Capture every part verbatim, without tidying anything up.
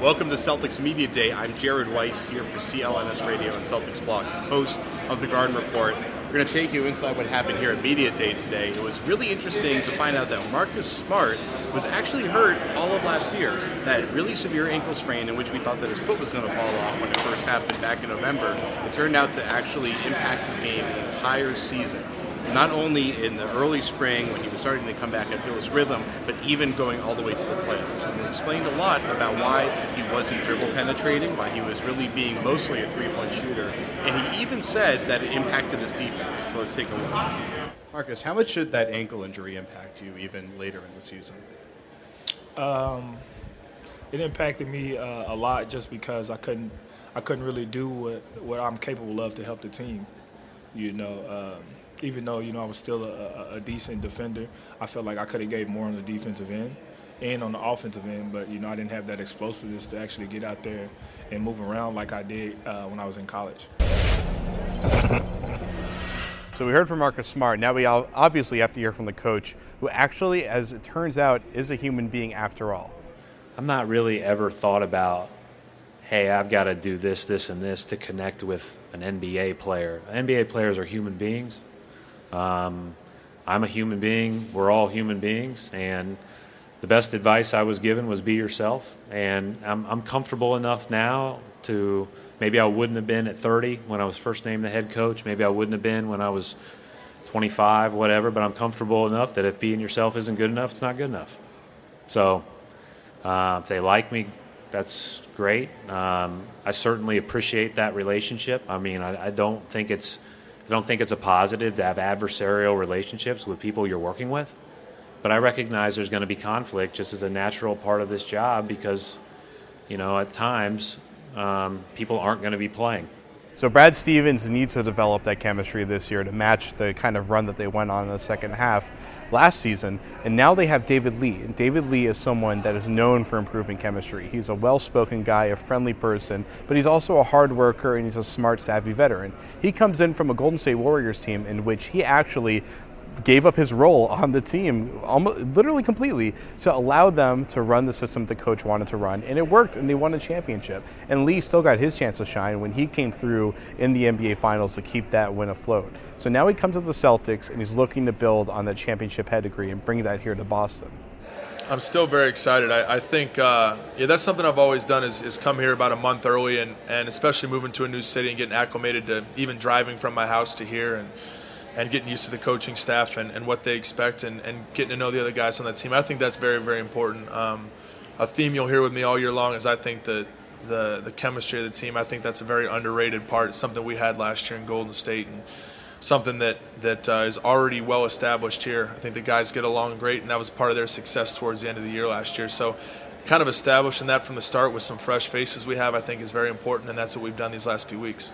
Welcome to Celtics Media Day. I'm Jared Weiss here for C L N S Radio and Celtics Blog, host of the Garden Report. We're going to take you inside what happened here at Media Day today. It was really interesting to find out that Marcus Smart was actually hurt all of last year. That really severe ankle sprain in which we thought that his foot was going to fall off when it first happened back in November. It turned out to actually impact his game the entire season. Not only in the early spring when he was starting to come back and feel his rhythm, but even going all the way to the playoffs. And it explained a lot about why he wasn't dribble penetrating, why he was really being mostly a three-point shooter. And he even said that it impacted his defense. So let's take a look. Marcus, how much should that ankle injury impact you even later in the season? Um, it impacted me uh, a lot just because I couldn't I couldn't really do what, what I'm capable of to help the team. You know, um, even though, you know, I was still a, a, a decent defender, I felt like I could have gave more on the defensive end and on the offensive end, but, you know, I didn't have that explosiveness to actually get out there and move around like I did uh, when I was in college. So we heard from Marcus Smart. Now we obviously have to hear from the coach, who actually, as it turns out, is a human being after all. I'm not really ever thought about, hey, I've got to do this, this, and this to connect with an N B A player. N B A players are human beings. Um, I'm a human being. We're all human beings. And the best advice I was given was be yourself. And I'm, I'm comfortable enough now to maybe I wouldn't have been at thirty when I was first named the head coach. Maybe I wouldn't have been when I was twenty-five, whatever. But I'm comfortable enough that if being yourself isn't good enough, it's not good enough. So uh, if they like me, that's great. Um, I certainly appreciate that relationship. I mean, I, I don't think it's I don't think it's a positive to have adversarial relationships with people you're working with. But I recognize there's going to be conflict just as a natural part of this job because, you know, at times um, people aren't going to be playing. So Brad Stevens needs to develop that chemistry this year to match the kind of run that they went on in the second half last season. And now they have David Lee. And David Lee is someone that is known for improving chemistry. He's a well-spoken guy, a friendly person, but he's also a hard worker and he's a smart, savvy veteran. He comes in from a Golden State Warriors team in which he actually gave up his role on the team almost literally completely to allow them to run the system the coach wanted to run, and it worked, and they won a championship. And Lee still got his chance to shine when he came through in the N B A Finals to keep that win afloat. So now he comes to the Celtics, and he's looking to build on that championship pedigree and bring that here to Boston. I'm still very excited. I, I think uh, yeah, that's something I've always done is, is come here about a month early, and, and especially moving to a new city and getting acclimated to even driving from my house to here and and getting used to the coaching staff and, and what they expect and, and getting to know the other guys on the team. I think that's very, very important. Um, a theme you'll hear with me all year long is I think that the, the chemistry of the team, I think that's a very underrated part. It's something we had last year in Golden State and something that, that uh, is already well established here. I think the guys get along great, and that was part of their success towards the end of the year last year. So kind of establishing that from the start with some fresh faces we have, I think is very important, and that's what we've done these last few weeks.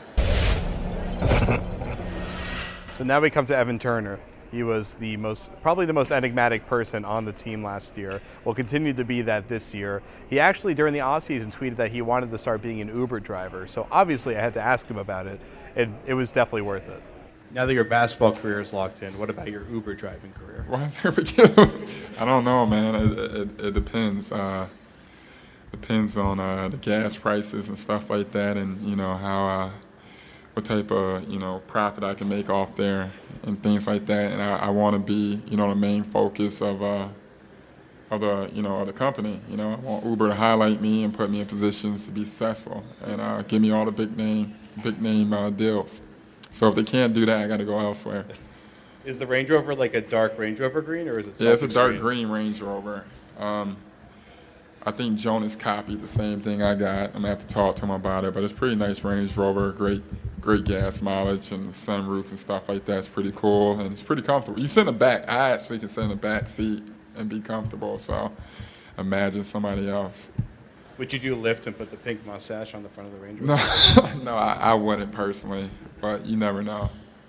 So now we come to Evan Turner. He was the most, probably the most enigmatic person on the team last year. Will continue to be that this year. He actually, during the offseason, tweeted that he wanted to start being an Uber driver. So obviously I had to ask him about it, and it was definitely worth it. Now that your basketball career is locked in, what about your Uber driving career? Why is there begin? I don't know, man. It, it, it depends. Uh, depends on uh, the gas prices and stuff like that, and you know how. Uh, what type of, you know, profit I can make off there and things like that. And I, I want to be, you know, the main focus of, uh, of the, you know, of the company. You know, I want Uber to highlight me and put me in positions to be successful and uh, give me all the big name, big name uh, deals. So if they can't do that, I got to go elsewhere. Is the Range Rover like a dark Range Rover green, or is it? Yeah, it's a dark green, green Range Rover. Um, I think Jonas copied the same thing I got. I'm going to have to talk to him about it, but it's a pretty nice Range Rover, great great gas mileage, and the sunroof and stuff like that is pretty cool, and it's pretty comfortable. You sit in the back. I actually can sit in the back seat and be comfortable, so imagine somebody else. Would you do a lift and put the pink mustache on the front of the Range Rover? No, no I, I wouldn't personally, but you never know.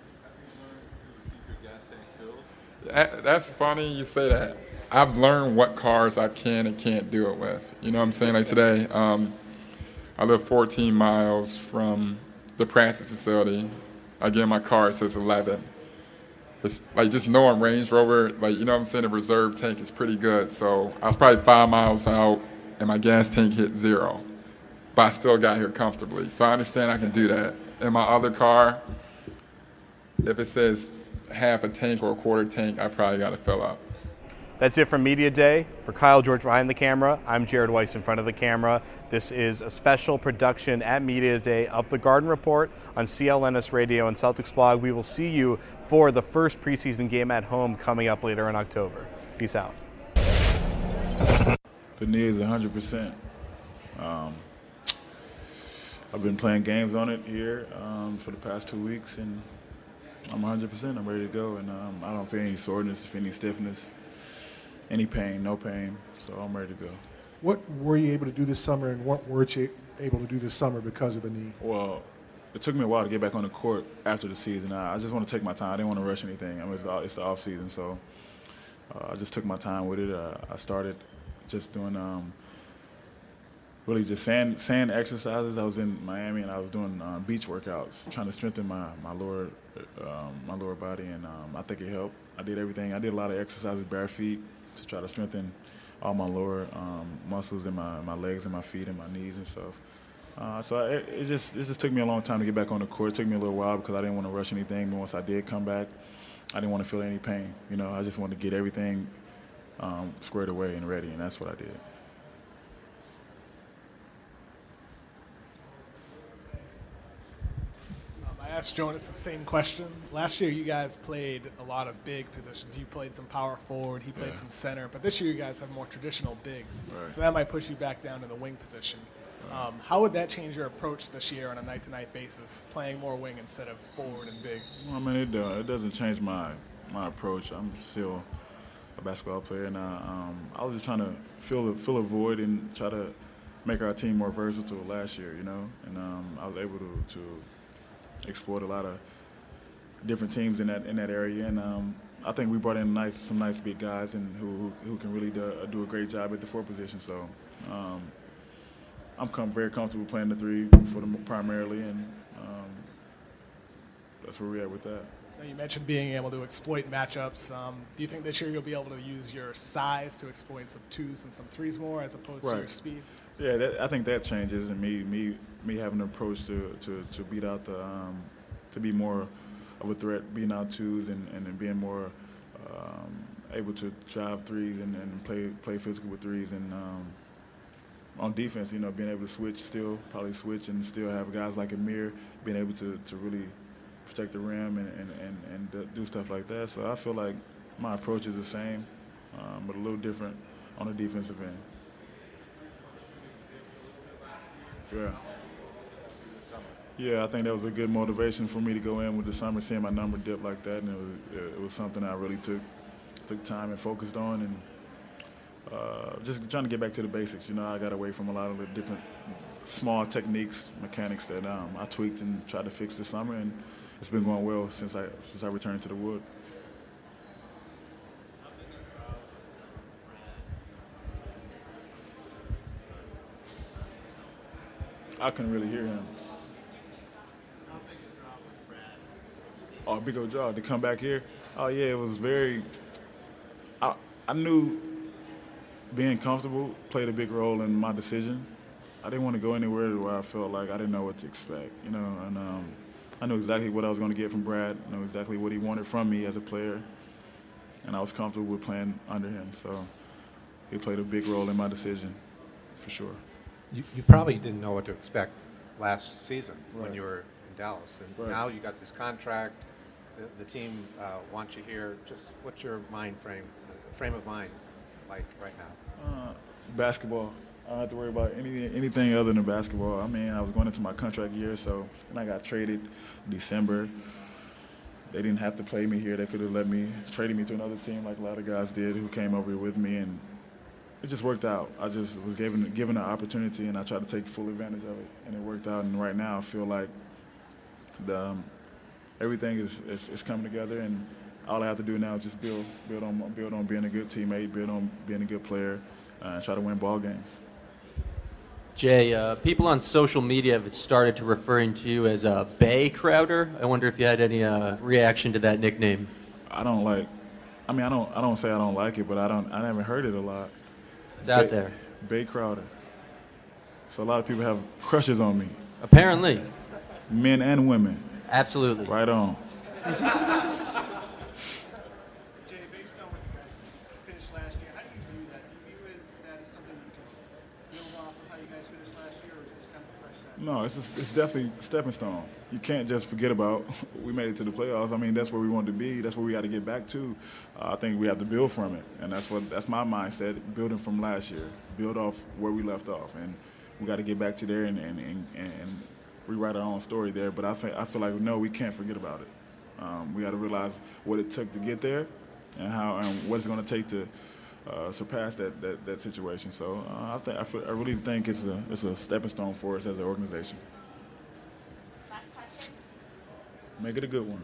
That's funny you say that. I've learned what cars I can and can't do it with. You know what I'm saying? Like today, um, I live fourteen miles from the practice facility. I get in my car, it says eleven. It's like just knowing Range Rover, like, you know what I'm saying, the reserve tank is pretty good. So I was probably five miles out and my gas tank hit zero. but I still got here comfortably. So I understand I can do that. In my other car, if it says half a tank or a quarter tank, I probably got to fill up. That's it from Media Day. For Kyle George behind the camera, I'm Jared Weiss in front of the camera. This is a special production at Media Day of the Garden Report on C L N S Radio and Celtics Blog. We will see you for the first preseason game at home coming up later in October. Peace out. The knee is one hundred percent. Um, I've been playing games on it here um, for the past two weeks, and I'm one hundred percent. I'm ready to go, and um, I don't feel any soreness, any stiffness, any pain, no pain, so I'm ready to go. What were you able to do this summer, and what weren't you able to do this summer because of the knee? Well, it took me a while to get back on the court after the season. I, I just want to take my time. I didn't want to rush anything. I mean, it's, it's the off season, so uh, I just took my time with it. Uh, I started just doing um, really just sand sand exercises. I was in Miami and I was doing uh, beach workouts, trying to strengthen my my lower um, my lower body, and um, I think it helped. I did everything. I did a lot of exercises bare feet to try to strengthen all my lower um, muscles in my my legs and my feet and my knees and stuff. Uh, so I, it, it just it just took me a long time to get back on the court. It took me a little while because I didn't want to rush anything. But once I did come back, I didn't want to feel any pain. You know, I just wanted to get everything um, squared away and ready, and that's what I did. Um, I asked Jonas the same question. Last year, you guys played a lot of big positions. You played some power forward. He played Yeah. some center. But this year, you guys have more traditional bigs. Right. So that might push you back down to the wing position. Um, how would that change your approach this year on a night-to-night basis, playing more wing instead of forward and big? Well, I mean, it, uh, it doesn't change my my approach. I'm still a basketball player, and I, um, I was just trying to fill a, fill a void and try to make our team more versatile last year, you know. And um, I was able to, to exploit a lot of different teams in that in that area, and um, I think we brought in nice some nice big guys and who who, who can really do, do a great job at the four position. So. Um, I'm com- very comfortable playing the three for them primarily, and um, that's where we're at with that. Now, you mentioned being able to exploit matchups. Um, do you think this year you'll be able to use your size to exploit some twos and some threes more as opposed Right. to your speed? Yeah, that, I think that changes, and me me me having an approach to, to, to beat out the um, to be more of a threat, beating out twos, and, and being more um, able to drive threes and, and play play physical with threes, and um, on defense, you know, being able to switch still, probably switch and still have guys like Amir being able to, to really protect the rim and, and, and, and do stuff like that. So I feel like my approach is the same, um, but a little different on the defensive end. Yeah. Yeah, I think that was a good motivation for me to go in with the summer, seeing my number dip like that, and it was, it was something I really took took time and focused on, and Uh, just trying to get back to the basics. You know, I got away from a lot of the different small techniques, mechanics that um, I tweaked and tried to fix this summer, and it's been going well since I since I returned to the wood. I couldn't really hear him. Oh, big old job to come back here. Oh yeah, it was very. I I knew. Being comfortable played a big role in my decision. I didn't want to go anywhere where I felt like I didn't know what to expect, you know. And um, I knew exactly what I was going to get from Brad. I knew exactly what he wanted from me as a player, and I was comfortable with playing under him. So he played a big role in my decision, for sure. You, you probably didn't know what to expect last season Right. when you were in Dallas, and Right. now you got this contract. The, the team uh, wants you here. Just what's your mind frame, frame of mind, like right now? Uh, basketball. I don't have to worry about any, anything other than basketball. I mean, I was going into my contract year, so and I got traded in December. They didn't have to play me here. They could have let me, traded me to another team like a lot of guys did who came over here with me, and it just worked out. I just was given given an opportunity, and I tried to take full advantage of it, and it worked out. And right now, I feel like the um, everything is, is is coming together, and all I have to do now is just build build on build on being a good teammate, build on being a good player, uh, and try to win ball games. Jay, uh, people on social media have started to referring to you as a Bay Crowder. I wonder if you had any uh, reaction to that nickname. I don't like. I mean, I don't. I don't say I don't like it, but I don't. I haven't heard it a lot. It's out Bay, there. Bay Crowder. So a lot of people have crushes on me. Apparently. Men and women. Absolutely. Right on. Jay, based on what you guys finished last year, how do you view that? Do you view it, that as something you can build off of how you guys finished last year, or is this kind of a fresh start? No, it's just, it's definitely a stepping stone. You can't just forget about we made it to the playoffs. I mean, that's where we wanted to be. That's where we got to get back to. Uh, I think we have to build from it, and that's what that's my mindset. Building from last year, build off where we left off, and we got to get back to there and and, and, and rewrite our own story there. But I feel I feel like no, we can't forget about it. Um, we got to realize what it took to get there, and how and what it's going to take to uh, surpass that, that, that situation. So uh, I think I, feel, I really think it's a it's a stepping stone for us as an organization. Last question. Make it a good one.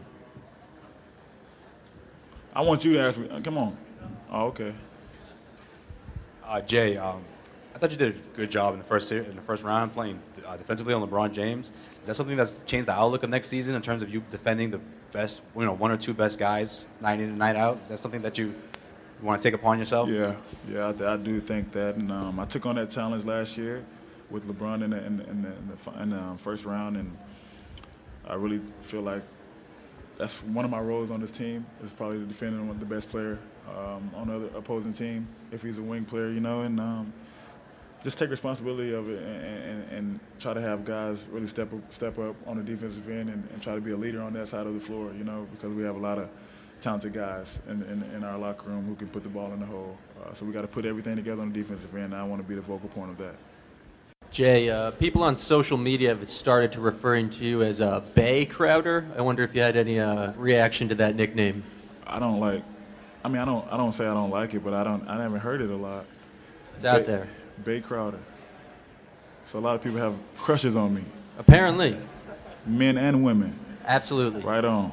I want you to ask me. uh, Come on. Oh, okay. Uh, Jay, um, I thought you did a good job in the first se- in the first round playing uh, defensively on LeBron James. Is that something that's changed the outlook of next season in terms of you defending the best, you know, one or two best guys night in and night out? Is that something that you want to take upon yourself? Yeah, yeah, I, I do think that, and um, I took on that challenge last year with LeBron in the in the, in the, in the, fi- in the um, first round, and I really feel like that's one of my roles on this team is probably defending one of the best player um, on the other opposing team if he's a wing player, you know, and um, just take responsibility of it and, and, and try to have guys really step up, step up on the defensive end and, and try to be a leader on that side of the floor, you know, because we have a lot of talented guys in, in, in our locker room who can put the ball in the hole. Uh, so we got to put everything together on the defensive end, and I want to be the focal point of that. Jay, uh, people on social media have started to referring to you as a Bay Crowder. I wonder if you had any uh, reaction to that nickname. I don't like. I mean, I don't. I don't say I don't like it, but I don't. I never heard it a lot. It's out Bay, there. Bay Crowder. So a lot of people have crushes on me. Apparently. Men and women. Absolutely. Right on.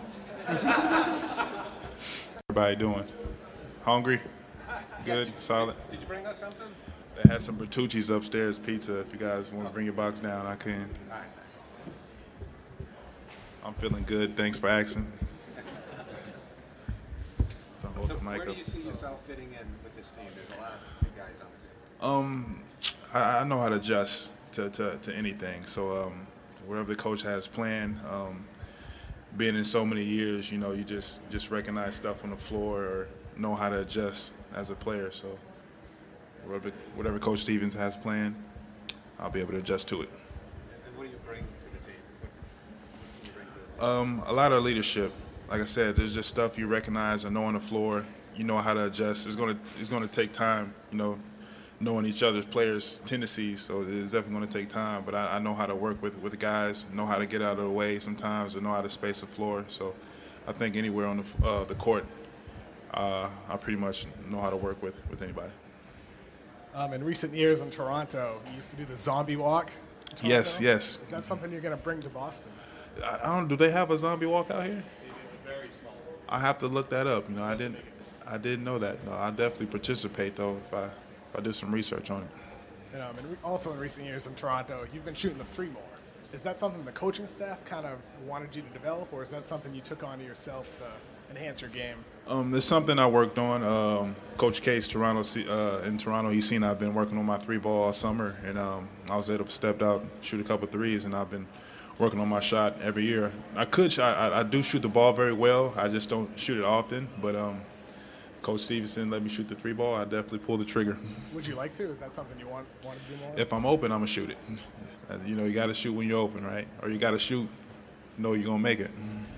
Everybody doing? Hungry? Good? Solid? Did you bring us something? They had some Bertucci's upstairs pizza. If you guys want to bring your box down, I can. All right. I'm feeling good. Thanks for asking. Don't hold So the mic where do up. you see yourself fitting in with this team? There's a lot of good guys on the team. Um, I, I know how to adjust to, to, to anything. So um, wherever the coach has planned, um, being in so many years, you know, you just just recognize stuff on the floor or know how to adjust as a player. So whatever, whatever Coach Stevens has planned, I'll be able to adjust to it. And what do you bring to the team? What do you bring to the Um, team? a lot of leadership. Like I said, there's just stuff you recognize and know on the floor. You know how to adjust. It's gonna it's gonna take time. You know, knowing each other's players' tendencies. So it's definitely gonna take time. But I, I know how to work with with the guys. Know how to get out of the way sometimes, or know how to space the floor. So I think anywhere on the uh, the court, uh, I pretty much know how to work with with anybody. Um, in recent years in Toronto, you used to do the zombie walk. in Toronto. Yes, yes. Is that something you're going to bring to Boston? I, I don't. Do they have a zombie walk out here? Very small. I have to look that up. You know, I didn't. I didn't know that. No, I definitely participate though if I if I do some research on it. And, um, and re- also in recent years in Toronto, you've been shooting the three more. Is that something the coaching staff kind of wanted you to develop, or is that something you took on to yourself to enhance your game? Um, there's something I worked on. Um, Coach Case, Toronto, uh, in Toronto, he's seen I've been working on my three ball all summer, and um, I was able to step out, shoot a couple threes, and I've been working on my shot every year. I could, sh- I, I do shoot the ball very well. I just don't shoot it often. But um, Coach Stevenson let me shoot the three ball. I definitely pull the trigger. Would you like to? Is that something you want, want to do more? If I'm open, I'm gonna shoot it. Uh, You know, you got to shoot when you're open, right? Or you got to shoot, know you're gonna make it.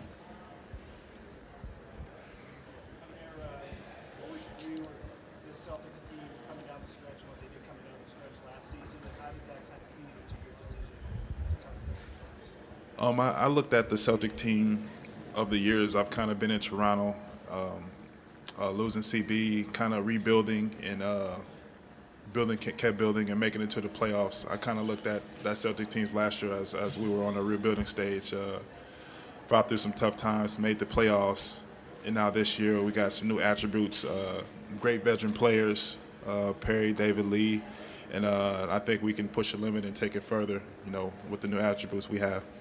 What was your view of the Celtics team coming down the stretch and what they did coming down the stretch last season, and how did that kind of feed into your decision to come to the Um, I, I looked at the Celtic team of the years I've kind of been in Toronto, um, uh, losing C B, kind of rebuilding and uh, building, kept building and making it to the playoffs. I kind of looked at that Celtic team last year as, as we were on a rebuilding stage, uh, fought through some tough times, made the playoffs, and now this year we got some new attributes, uh, great veteran players, uh, Perry, David Lee, and uh, I think we can push the limit and take it further, you know, with the new attributes we have.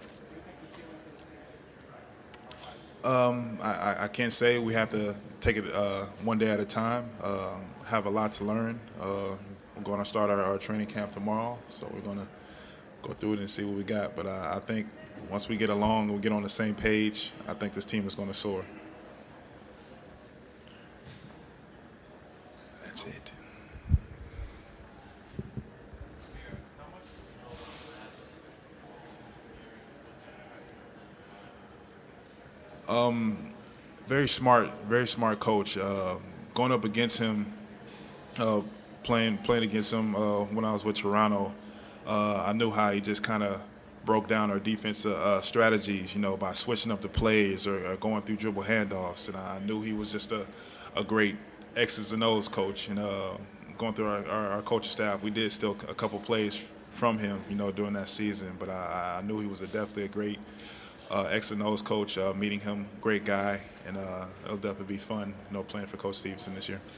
Um, I, I can't say. We have to take it uh, one day at a time. Uh, have a lot to learn. Uh, we're going to start our, our training camp tomorrow, so we're going to go through it and see what we got. But uh, I think once we get along and we get on the same page, I think this team is going to soar. That's it. Um, very smart, very smart coach. Uh, going up against him, uh, playing playing against him uh, when I was with Toronto, uh, I knew how he just kind of broke down our defensive uh, strategies, you know, by switching up the plays or, or going through dribble handoffs. And I knew he was just a, a great X's and O's coach. And uh, going through our, our, our coaching staff, we did steal a couple plays from him, you know, during that season. But I, I knew he was a, definitely a great uh, X and O's coach. Uh, meeting him, great guy, and uh, it'll definitely be fun, you know, playing for Coach Stevenson this year.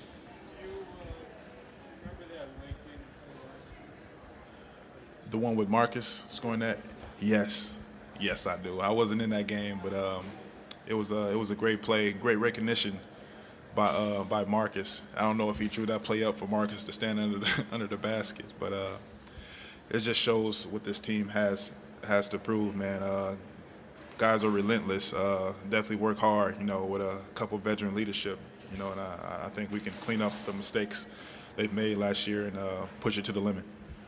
The one with Marcus scoring that? Yes, yes, I do. I wasn't in that game, but um, it was a it was a great play, great recognition by uh, by Marcus. I don't know if he drew that play up for Marcus to stand under the, under the basket, but uh, it just shows what this team has has to prove, man. Uh, guys are relentless. Uh, definitely work hard, you know, with a couple veteran leadership, you know, and I, I think we can clean up the mistakes they've made last year and uh, push it to the limit.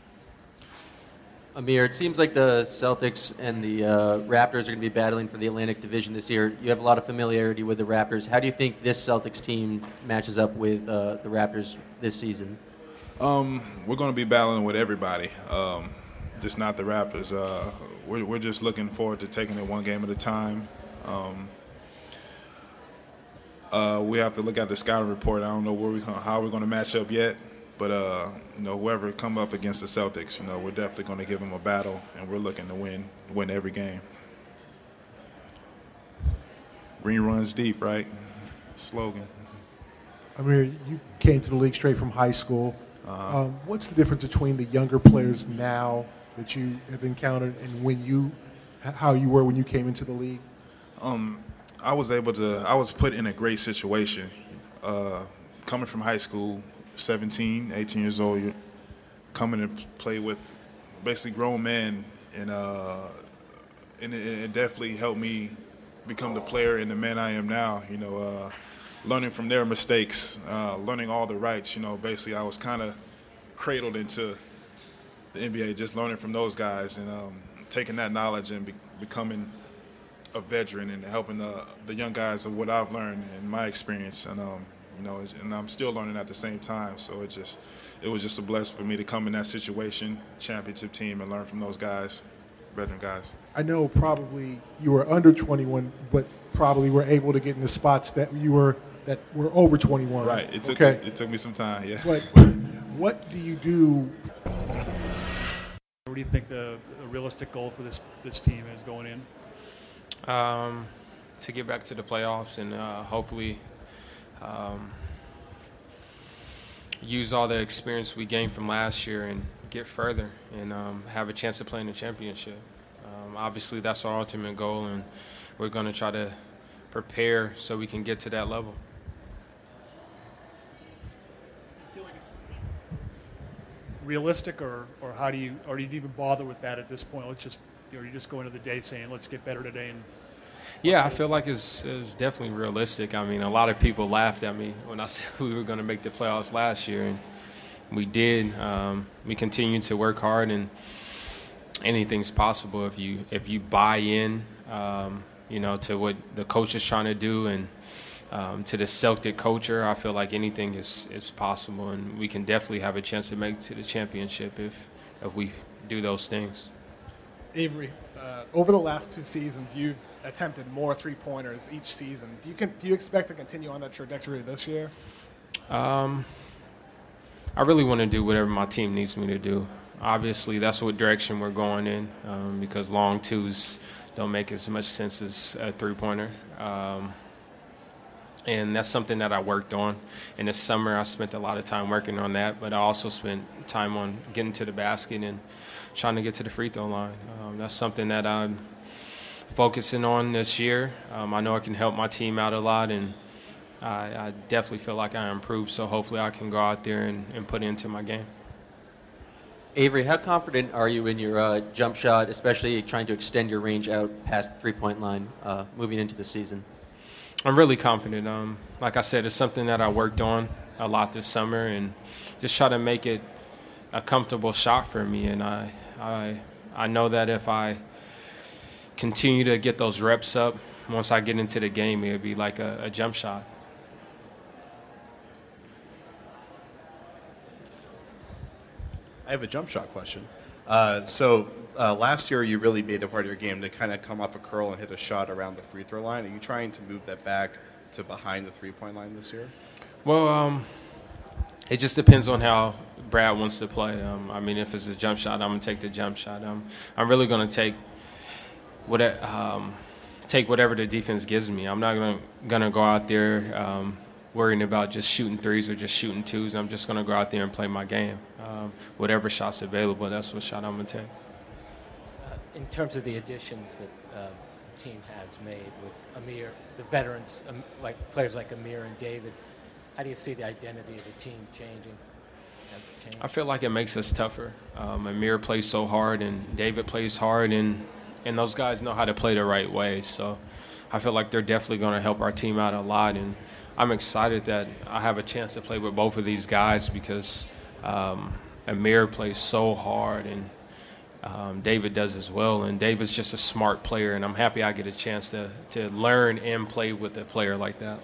Amir, it seems like the Celtics and the uh, Raptors are going to be battling for the Atlantic Division this year. You have a lot of familiarity with the Raptors. How do you think this Celtics team matches up with uh, the Raptors this season? Um, we're going to be battling with everybody, um, just not the Raptors. Uh, we're, we're just looking forward to taking it one game at a time. Um, uh, we have to look at the scouting report. I don't know where we how we're going to match up yet. But, uh, you know, whoever come up against the Celtics, you know, we're definitely going to give them a battle, and we're looking to win, win every game. Green runs deep, right? Slogan. Amir, you came to the league straight from high school. Uh-huh. Um, what's the difference between the younger players now that you have encountered and when you, how you were when you came into the league? Um, I was able to, I was put in a great situation. Uh, coming from high school, seventeen, eighteen years old, you're coming and play with basically grown men, and uh, and it, it definitely helped me become the player and the man I am now. You know, uh, learning from their mistakes, uh, learning all the rights. You know, basically I was kind of cradled into the N B A, just learning from those guys and um, taking that knowledge and be- becoming a veteran and helping the, the young guys of what I've learned and my experience. And um, You know, and I'm still learning at the same time. So it just, it was just a blessing for me to come in that situation, championship team, and learn from those guys, veteran guys. I know probably you were under twenty-one, but probably were able to get in the spots that you were that were over twenty-one. Right. It took okay. me, it took me some time. Yeah. But what do you do? What do you think the, the realistic goal for this this team is going in? Um, to get back to the playoffs and uh, hopefully. Um, use all the experience we gained from last year and get further and um, have a chance to play in the championship. Um, obviously, that's our ultimate goal, and we're going to try to prepare so we can get to that level. I feel like it's realistic, or, or how do you, or do you even bother with that at this point? Let's just, you know, you just go into the day saying, let's get better today and. Yeah, I feel like it's, it's definitely realistic. I mean, a lot of people laughed at me when I said we were going to make the playoffs last year, and we did. Um, we continue to work hard, and anything's possible if you if you buy in, um, you know, to what the coach is trying to do, and um, to the Celtic culture. I feel like anything is, is possible, and we can definitely have a chance to make it to the championship if if we do those things. Avery, uh, over the last two seasons, you've attempted more three-pointers each season. Do you can, do you expect to continue on that trajectory this year? Um, I really want to do whatever my team needs me to do. Obviously, that's what direction we're going in um, because long twos don't make as much sense as a three-pointer. Um, and that's something that I worked on. In the summer, I spent a lot of time working on that, but I also spent time on getting to the basket and trying to get to the free throw line. Um, that's something that I'm focusing on this year. Um, I know it can help my team out a lot, and I, I definitely feel like I improved, so hopefully I can go out there and, and put it into my game. Avery, how confident are you in your uh, jump shot, especially trying to extend your range out past the three-point line uh, moving into the season? I'm really confident. Um, like I said, it's something that I worked on a lot this summer, and just try to make it a comfortable shot for me. And I, I, I know that if I continue to get those reps up, once I get into the game, it'll be like a, a jump shot. I have a jump shot question. Uh, so uh, last year you really made a part of your game to kind of come off a curl and hit a shot around the free throw line. Are you trying to move that back to behind the three-point line this year? Well, um, it just depends on how Brad wants to play. Um, I mean, if it's a jump shot, I'm going to take the jump shot. Um, I'm really going to take whatever, um, take whatever the defense gives me. I'm not going to going to go out there um, worrying about just shooting threes or just shooting twos. I'm just going to go out there and play my game. Um, whatever shot's available, that's what shot I'm going to take. Uh, in terms of the additions that uh, the team has made with Amir, the veterans, um, like players like Amir and David, how do you see the identity of the team changing? I feel like it makes us tougher. Um, Amir plays so hard, and David plays hard, and, and those guys know how to play the right way. So I feel like they're definitely going to help our team out a lot, and I'm excited that I have a chance to play with both of these guys because um, Amir plays so hard, and um, David does as well. And David's just a smart player, and I'm happy I get a chance to, to learn and play with a player like that.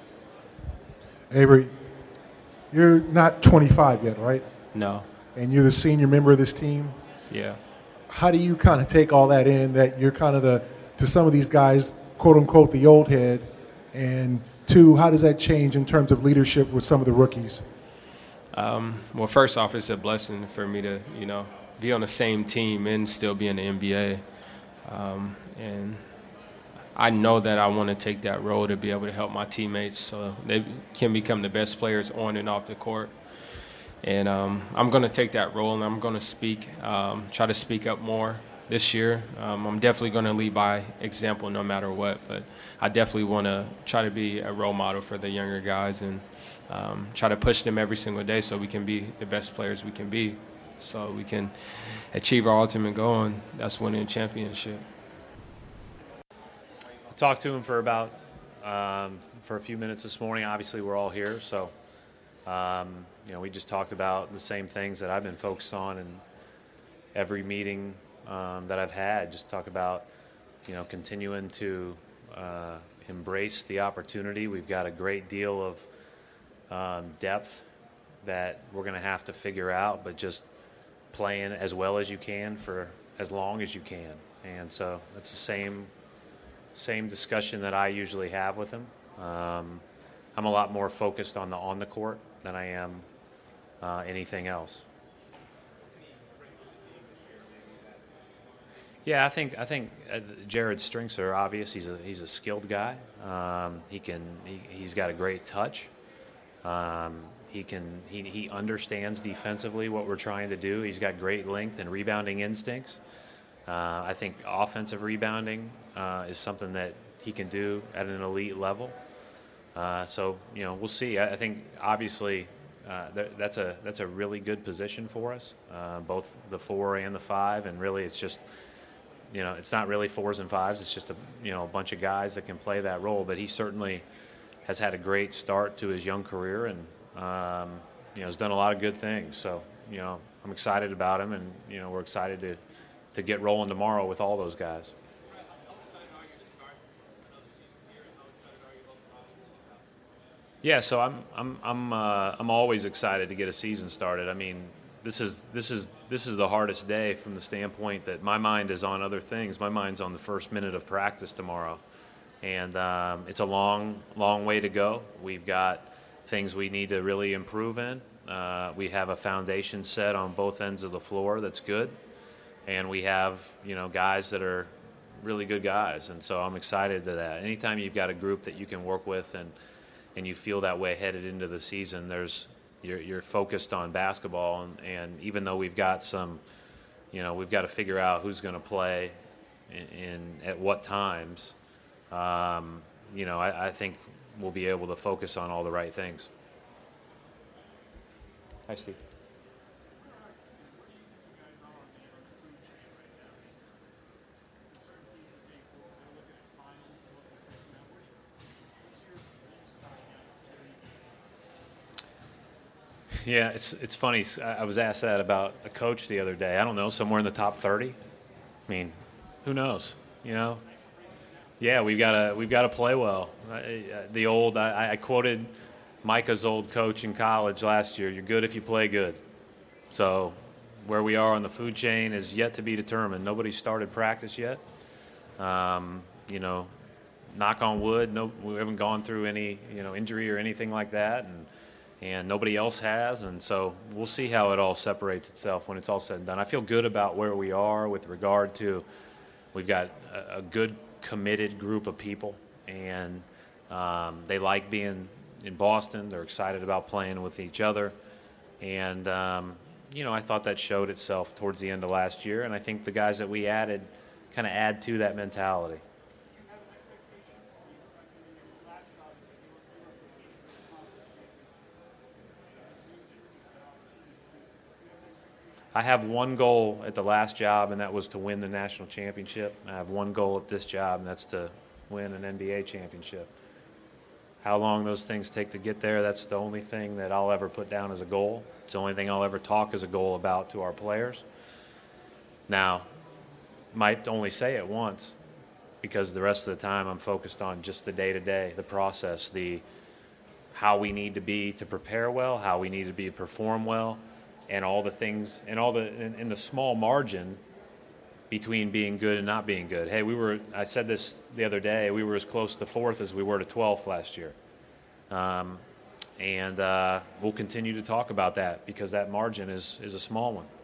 Avery, you're not twenty-five yet, right? No. And you're the senior member of this team? Yeah. How do you kind of take all that in, that you're kind of the, to some of these guys, quote unquote, the old head, and two, how does that change in terms of leadership with some of the rookies? Um, well, first off, it's a blessing for me to, you know, be on the same team and still be in the N B A. Um, and I know that I want to take that role to be able to help my teammates so they can become the best players on and off the court. And um, I'm going to take that role, and I'm going to speak, um, try to speak up more this year. Um, I'm definitely going to lead by example no matter what, but I definitely want to try to be a role model for the younger guys and um, try to push them every single day so we can be the best players we can be, so we can achieve our ultimate goal, and that's winning a championship. I talked to him for about um, for a few minutes this morning. Obviously, we're all here, so um, you know, we just talked about the same things that I've been focused on in every meeting um, that I've had. Just talk about, you know, continuing to uh, embrace the opportunity. We've got a great deal of um, depth that we're going to have to figure out, but just playing as well as you can for as long as you can. And so that's the same. Same discussion that I usually have with him. Um, I'm a lot more focused on the on the court than I am uh, anything else. Yeah, I think I think uh, Jared's strengths are obvious. He's a he's a skilled guy. Um, he can he, he's got a great touch. Um, he can he he understands defensively what we're trying to do. He's got great length and rebounding instincts. Uh, I think offensive rebounding uh, is something that he can do at an elite level. Uh, so you know, we'll see. I, I think obviously uh, th- that's a that's a really good position for us, uh, both the four and the five. And really, it's just you know, it's not really fours and fives. It's just a you know a bunch of guys that can play that role. But he certainly has had a great start to his young career, and um, you know, has done a lot of good things. So you know, I'm excited about him, and you know, we're excited to. to get rolling tomorrow with all those guys. Yeah, so I'm I'm I'm uh, I'm always excited to get a season started. I mean, this is this is this is the hardest day from the standpoint that my mind is on other things. My mind's on the first minute of practice tomorrow, and um, it's a long long way to go. We've got things we need to really improve in. Uh, we have a foundation set on both ends of the floor that's good. And we have, you know, guys that are really good guys. And so I'm excited to that. Anytime you've got a group that you can work with and, and you feel that way headed into the season, there's you're, you're focused on basketball. And, and even though we've got some, you know, we've got to figure out who's going to play in, in at what times, um, you know, I, I think we'll be able to focus on all the right things. Hi, Steve. Yeah, it's it's funny. I I was asked that about a coach the other day. I don't know, somewhere in the top thirty. I mean, who knows? You know. Yeah, we've got to we've got to play well. I, the old I, I quoted Micah's old coach in college last year. You're good if you play good. So where we are on the food chain is yet to be determined. Nobody's started practice yet. Um, you know, knock on wood, no, we haven't gone through any you know injury or anything like that, and and nobody else has. And so we'll see how it all separates itself when it's all said and done. I feel good about where we are with regard to we've got a, a good, committed group of people, and um, they like being in Boston. They're excited about playing with each other, and um, you know I thought that showed itself towards the end of last year, and I think the guys that we added kind of add to that mentality. I have one goal at the last job, and that was to win the national championship. I have one goal at this job, and that's to win an N B A championship. How long those things take to get there, that's the only thing that I'll ever put down as a goal. It's the only thing I'll ever talk as a goal about to our players. Now, might only say it once, because the rest of the time I'm focused on just the day-to-day, the process, the how we need to be to prepare well, how we need to be to perform well, and all the things, and all the, in, in the small margin between being good and not being good. Hey, we were, I said this the other day, we were as close to fourth as we were to twelfth last year. Um, and uh, we'll continue to talk about that because that margin is, is a small one.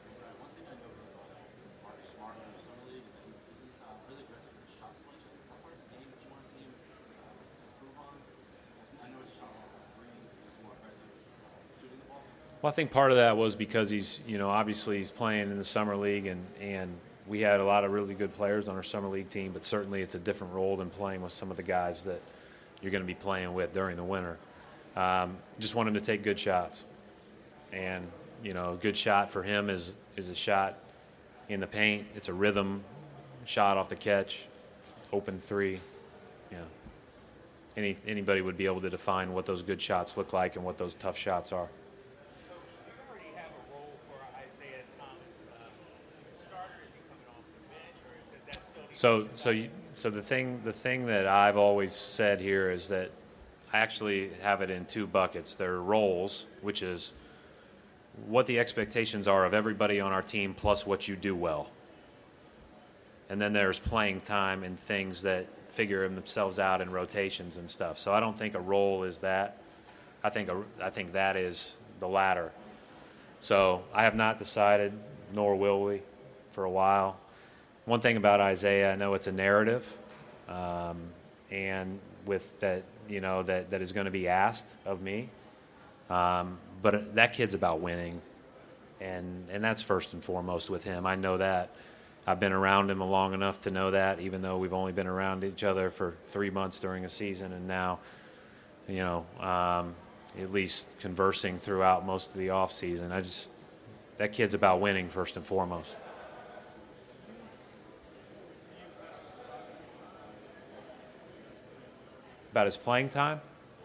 Well, I think part of that was because he's, you know, obviously he's playing in the summer league, and, and we had a lot of really good players on our summer league team, but certainly it's a different role than playing with some of the guys that you're going to be playing with during the winter. Um, just want him to take good shots. And, you know, a good shot for him is, is a shot in the paint. It's a rhythm shot off the catch, open three. You know, any, anybody would be able to define what those good shots look like and what those tough shots are. So, so, you, so the thing, the thing that I've always said here is that I actually have it in two buckets. There are roles, which is what the expectations are of everybody on our team, plus what you do well. And then there's playing time and things that figure themselves out in rotations and stuff. So I don't think a role is that. I think a, I think that is the latter. So I have not decided, nor will we, for a while. One thing about Isaiah, I know it's a narrative, um, and with that, you know, that, that is going to be asked of me. Um, but that kid's about winning, and and that's first and foremost with him. I know that. I've been around him long enough to know that, even though we've only been around each other for three months during a season, and now, you know, um, at least conversing throughout most of the off season. I just, that kid's about winning first and foremost. About his playing time?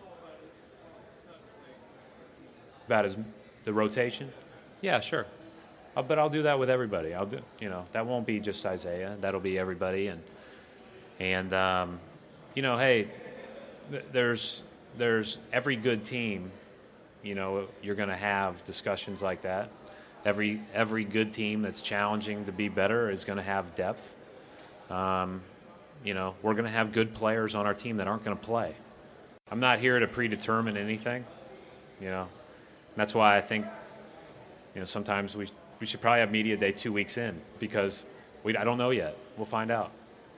About his the rotation? Yeah, sure. I'll, but I'll do that with everybody. I'll do, you know, that won't be just Isaiah. That'll be everybody. And and um, you know, hey, th- there's there's every good team. You know, you're going to have discussions like that. Every every good team that's challenging to be better is going to have depth. Um, You know, we're going to have good players on our team that aren't going to play. I'm not here to predetermine anything, you know. That's why I think, you know, sometimes we we should probably have media day two weeks in because we I don't know yet. We'll find out.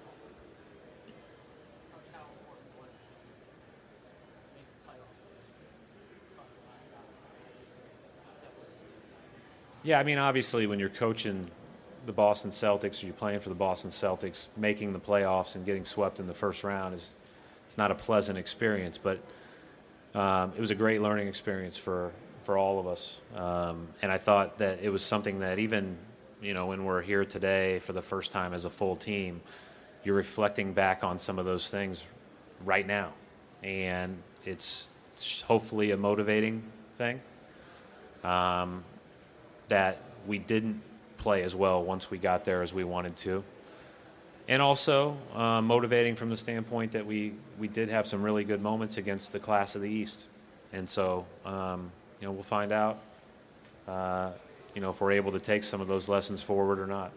Yeah, I mean, obviously when you're coaching the Boston Celtics, or you're playing for the Boston Celtics, making the playoffs and getting swept in the first round is it's not a pleasant experience, but um, it was a great learning experience for, for all of us. Um, and I thought that it was something that even, you know, when we're here today for the first time as a full team, you're reflecting back on some of those things right now. And it's hopefully a motivating thing. um, that we didn't play as well once we got there as we wanted to. And also uh, motivating from the standpoint that we, we did have some really good moments against the class of the East. And so, um, you know, we'll find out, uh, you know, if we're able to take some of those lessons forward or not.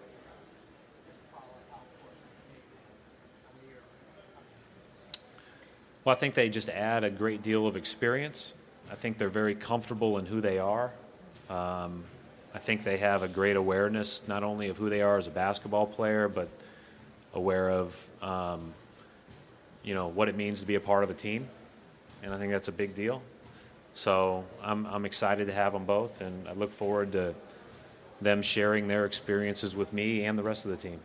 Well, I think they just add a great deal of experience. I think they're very comfortable in who they are. Um, I think they have a great awareness not only of who they are as a basketball player, but aware of, um, you know, what it means to be a part of a team. And I think that's a big deal. So I'm, I'm excited to have them both, and I look forward to them sharing their experiences with me and the rest of the team.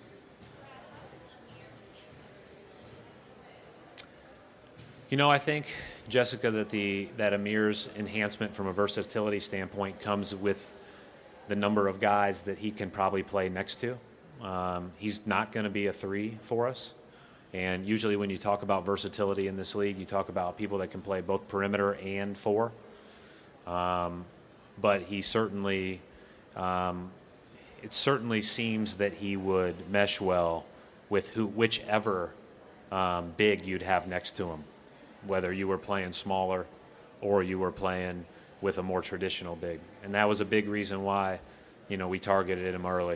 You know, I think, Jessica, that the that Amir's enhancement from a versatility standpoint comes with the number of guys that he can probably play next to. Um, he's not going to be a three for us. And usually when you talk about versatility in this league, you talk about people that can play both perimeter and four. Um, but he certainly, um, it certainly seems that he would mesh well with who, whichever um, big you'd have next to him, whether you were playing smaller or you were playing with a more traditional big. And that was a big reason why, you know, we targeted him early.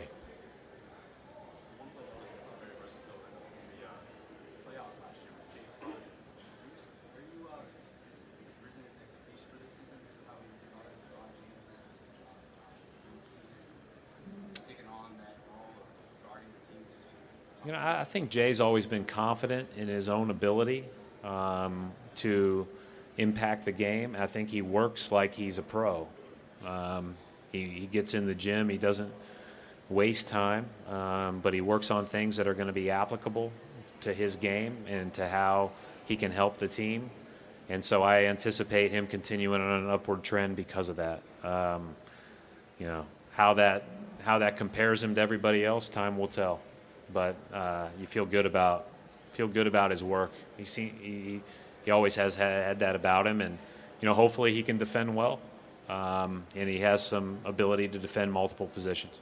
You know, I think Jay's always been confident in his own ability um, to impact the game. I think he works like he's a pro. Um, he, he gets in the gym. He doesn't waste time, um, but he works on things that are going to be applicable to his game and to how he can help the team. And so I anticipate him continuing on an upward trend because of that. Um, you know, how that how that compares him to everybody else, time will tell. But uh, you feel good about feel good about his work. He see, he he always has had that about him, and you know, hopefully he can defend well, um, and he has some ability to defend multiple positions.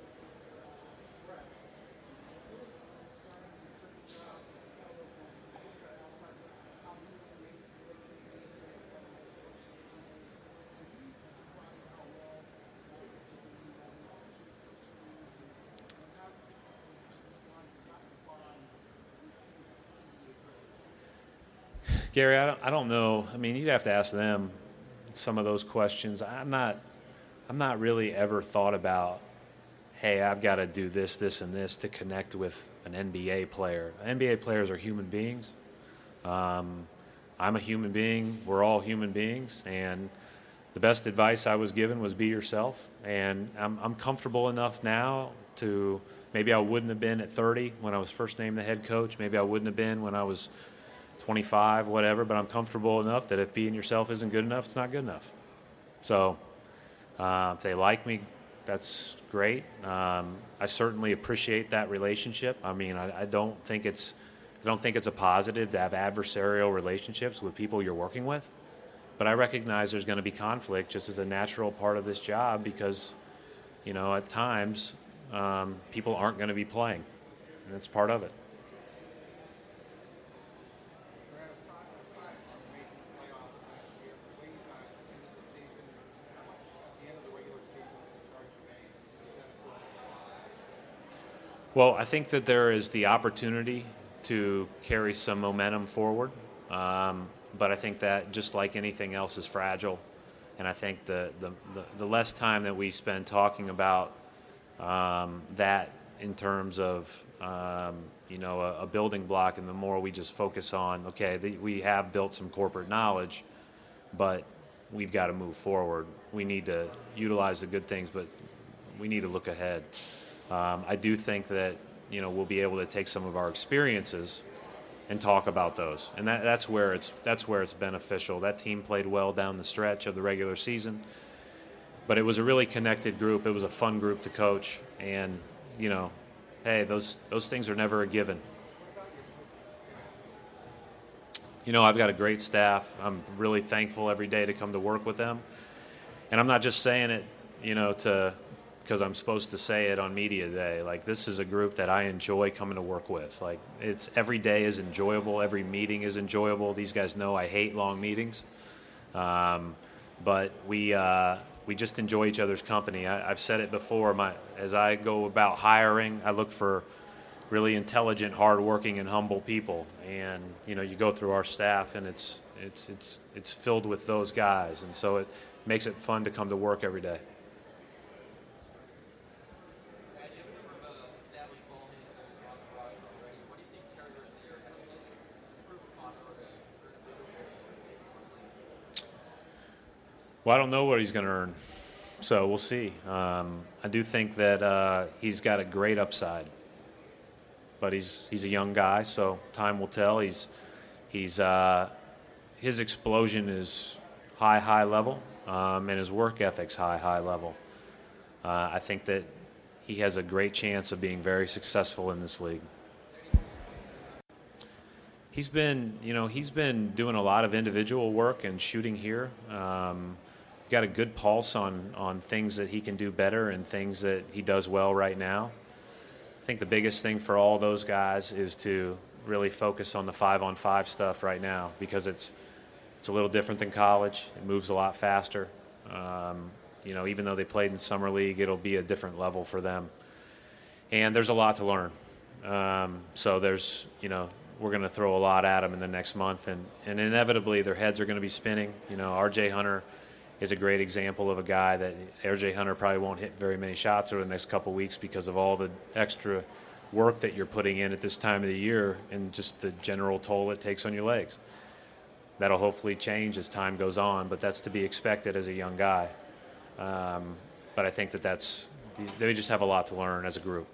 Gary, I don't, I don't know. I mean, you'd have to ask them some of those questions. I'm not, I'm not really ever thought about, hey, I've got to do this, this, and this to connect with an N B A player. N B A players are human beings. Um, I'm a human being. We're all human beings. And the best advice I was given was be yourself. And I'm, I'm comfortable enough now to, maybe I wouldn't have been at thirty when I was first named the head coach. Maybe I wouldn't have been when I was twenty-five, whatever, but I'm comfortable enough that if being yourself isn't good enough, it's not good enough. So uh, if they like me, that's great. Um, I certainly appreciate that relationship. I mean, I, I don't think it's I don't think it's a positive to have adversarial relationships with people you're working with, but I recognize there's going to be conflict just as a natural part of this job because, you know, at times um, people aren't going to be playing, and that's part of it. Well, I think that there is the opportunity to carry some momentum forward, um, but I think that just like anything else is fragile, and I think the the, the, the less time that we spend talking about um, that in terms of um, you know a, a building block, and the more we just focus on okay, the, we have built some corporate knowledge, but we've got to move forward. We need to utilize the good things, but we need to look ahead. Um, I do think that, you know, we'll be able to take some of our experiences and talk about those, and that, that's where it's that's where it's beneficial. That team played well down the stretch of the regular season, but it was a really connected group. It was a fun group to coach, and you know, hey, those those things are never a given. You know, I've got a great staff. I'm really thankful every day to come to work with them. and I'm not just saying it, you know, to because I'm supposed to say it on media day. Like, this is a group that I enjoy coming to work with. Like, it's every day is enjoyable. Every meeting is enjoyable. These guys know I hate long meetings, um, but we uh, we just enjoy each other's company. I, I've said it before. My as I go about hiring, I look for really intelligent, hardworking, and humble people. And you know, you go through our staff, and it's it's it's it's filled with those guys, and so it makes it fun to come to work every day. Well, I don't know what he's going to earn, so we'll see. Um, I do think that uh, he's got a great upside, but he's he's a young guy, so time will tell. He's he's uh, his explosion is high, high level, um, and his work ethic's high, high level. Uh, I think that he has a great chance of being very successful in this league. He's been, you know, he's been doing a lot of individual work and shooting here. Um, got a good pulse on on things that he can do better and things that he does well right now. I think the biggest thing for all those guys is to really focus on the five-on-five stuff right now, because it's it's a little different than college. It moves a lot faster. Um, you know, even though they played in summer league, it'll be a different level for them. And there's a lot to learn. Um, so there's, you know, we're going to throw a lot at them in the next month, and, and inevitably their heads are going to be spinning. You know, R J Hunter is a great example of a guy that R J Hunter probably won't hit very many shots over the next couple of weeks because of all the extra work that you're putting in at this time of the year and just the general toll it takes on your legs. That'll hopefully change as time goes on, but that's to be expected as a young guy. Um, but I think that that's, they just have a lot to learn as a group.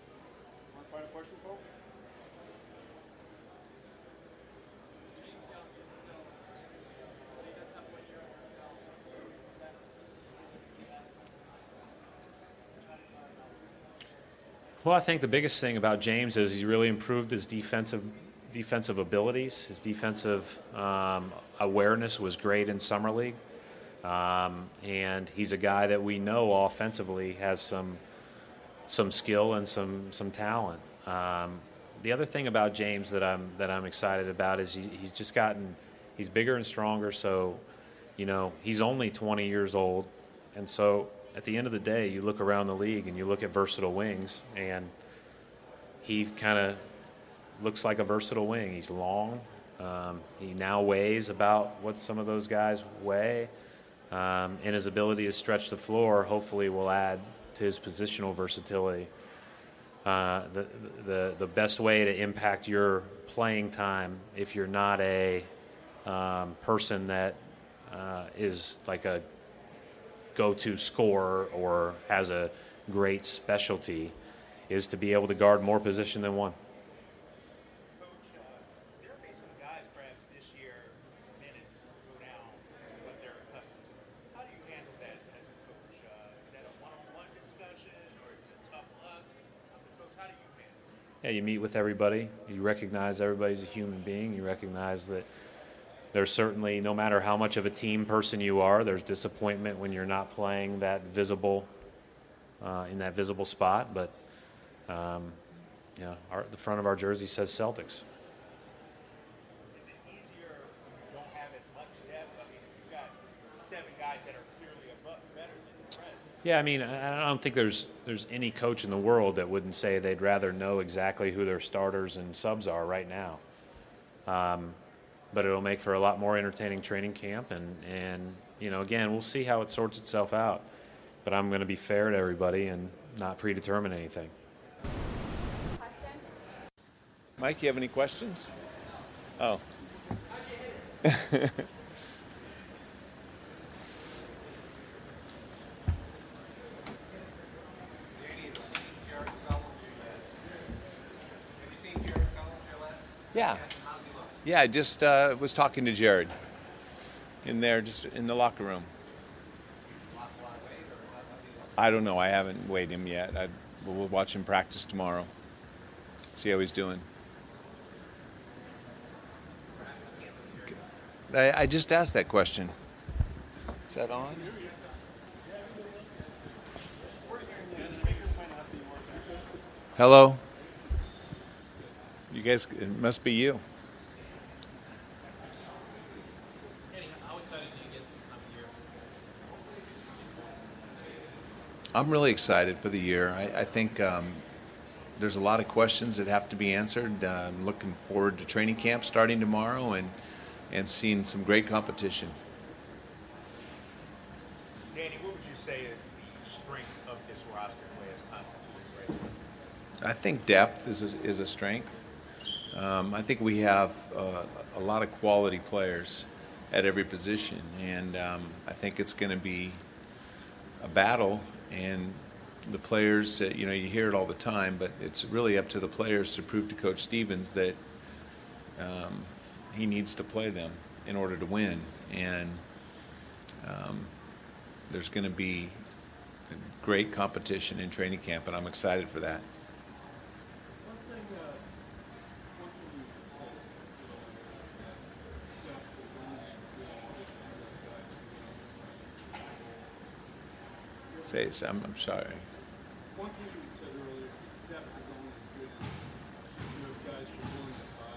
Well, I think the biggest thing about James is he's really improved his defensive defensive abilities. His defensive um, awareness was great in summer league, um, and he's a guy that we know offensively has some some skill and some some talent. Um, the other thing about James that I'm that I'm excited about is he, he's just gotten he's bigger and stronger. So, you know, he's only twenty years old, and so at the end of the day, you look around the league and you look at versatile wings, and he kind of looks like a versatile wing. He's long. Um, he now weighs about what some of those guys weigh, um, and his ability to stretch the floor hopefully will add to his positional versatility. Uh, the, the, the best way to impact your playing time, if you're not a um, person that uh, is like a go-to scorer or has a great specialty, is to be able to guard more position than one. Coach, uh, there may be some guys perhaps this year, minutes go down what they're accustomed to. How do you handle that as a coach? Uh, is that a one-on-one discussion, or is it a tough luck? Um, coach, how do you handle it? Yeah, you meet with everybody. You recognize everybody's a human being. You recognize that there's certainly, no matter how much of a team person you are, there's disappointment when you're not playing that visible, uh, in that visible spot. But, um, you know, our, the front of our jersey says Celtics. Is it easier when you don't have as much depth? I mean, you've got seven guys that are clearly above, better than the rest. Yeah, I mean, I don't think there's there's any coach in the world that wouldn't say they'd rather know exactly who their starters and subs are right now. Um, but it'll make for a lot more entertaining training camp, and, and you know, again, we'll see how it sorts itself out. But I'm going to be fair to everybody and not predetermine anything. Mike, you have any questions? Oh. Yeah. Yeah, I just uh, was talking to Jared in there, just in the locker room. I don't know. I haven't weighed him yet. I, we'll watch him practice tomorrow. See how he's doing. I, I just asked that question. Is that on? Hello? You guys, it must be you. I'm really excited for the year. I, I think um, there's a lot of questions that have to be answered. Uh, I'm looking forward to training camp starting tomorrow and, and seeing some great competition. Danny, what would you say is the strength of this roster the way it's constituted right now? I think depth is a, is a strength. Um, I think we have uh, a lot of quality players at every position, and um, I think it's going to be a battle. And the players, uh, you know, you hear it all the time, but it's really up to the players to prove to Coach Stevens that um, he needs to play them in order to win. And um, there's going to be great competition in training camp, and I'm excited for that. Say, I'm, I'm sorry. One thing you said earlier, depth is only as good as you have guys who are willing to buy.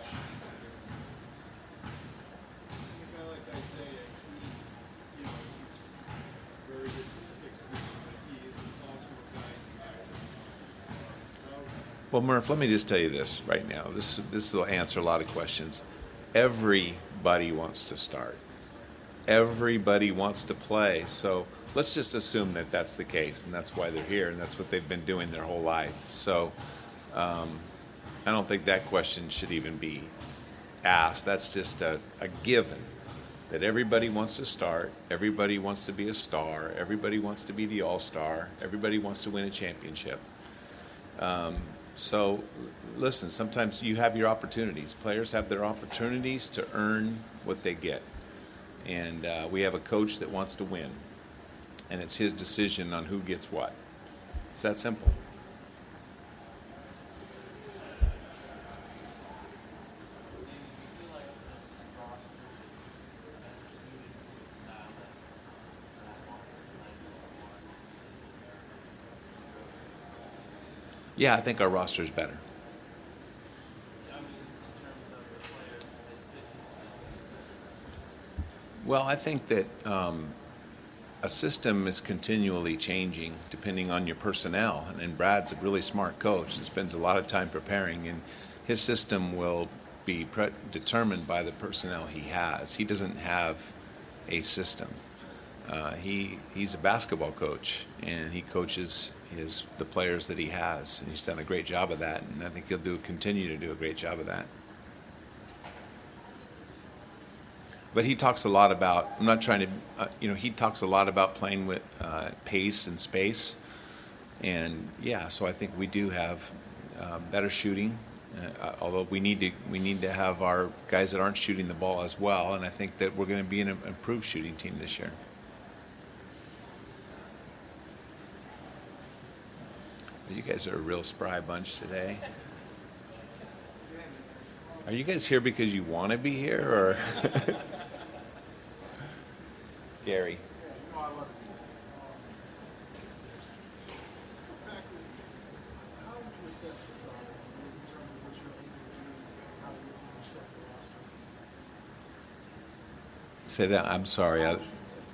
A guy like Isaiah, he, you know, he's very good at six three, but he is also a guy who actually wants to start. Well, Murph, let me just tell you this right now. This this will answer a lot of questions. Everybody wants to start. Everybody wants to play. So let's just assume that that's the case, and that's why they're here, and that's what they've been doing their whole life. So um, I don't think that question should even be asked. That's just a, a given, that everybody wants to start, everybody wants to be a star, everybody wants to be the all-star, everybody wants to win a championship. Um, so listen, sometimes you have your opportunities. Players have their opportunities to earn what they get. And uh, we have a coach that wants to win. And it's his decision on who gets what. It's that simple. Yeah, I think our roster is better. Well, I think that um, a system is continually changing depending on your personnel. And Brad's a really smart coach and spends a lot of time preparing. And his system will be pre- determined by the personnel he has. He doesn't have a system. Uh, he he's a basketball coach, and he coaches his the players that he has. And he's done a great job of that. And I think he'll do continue to do a great job of that. But he talks a lot about, I'm not trying to, uh, you know, he talks a lot about playing with uh, pace and space. And yeah, so I think we do have uh, better shooting, uh, although we need to we need to have our guys that aren't shooting the ball as well. And I think that we're going to be an improved shooting team this year. You guys are a real spry bunch today. Are you guys here because you want to be here, or? Gary. Say that. I'm sorry. I,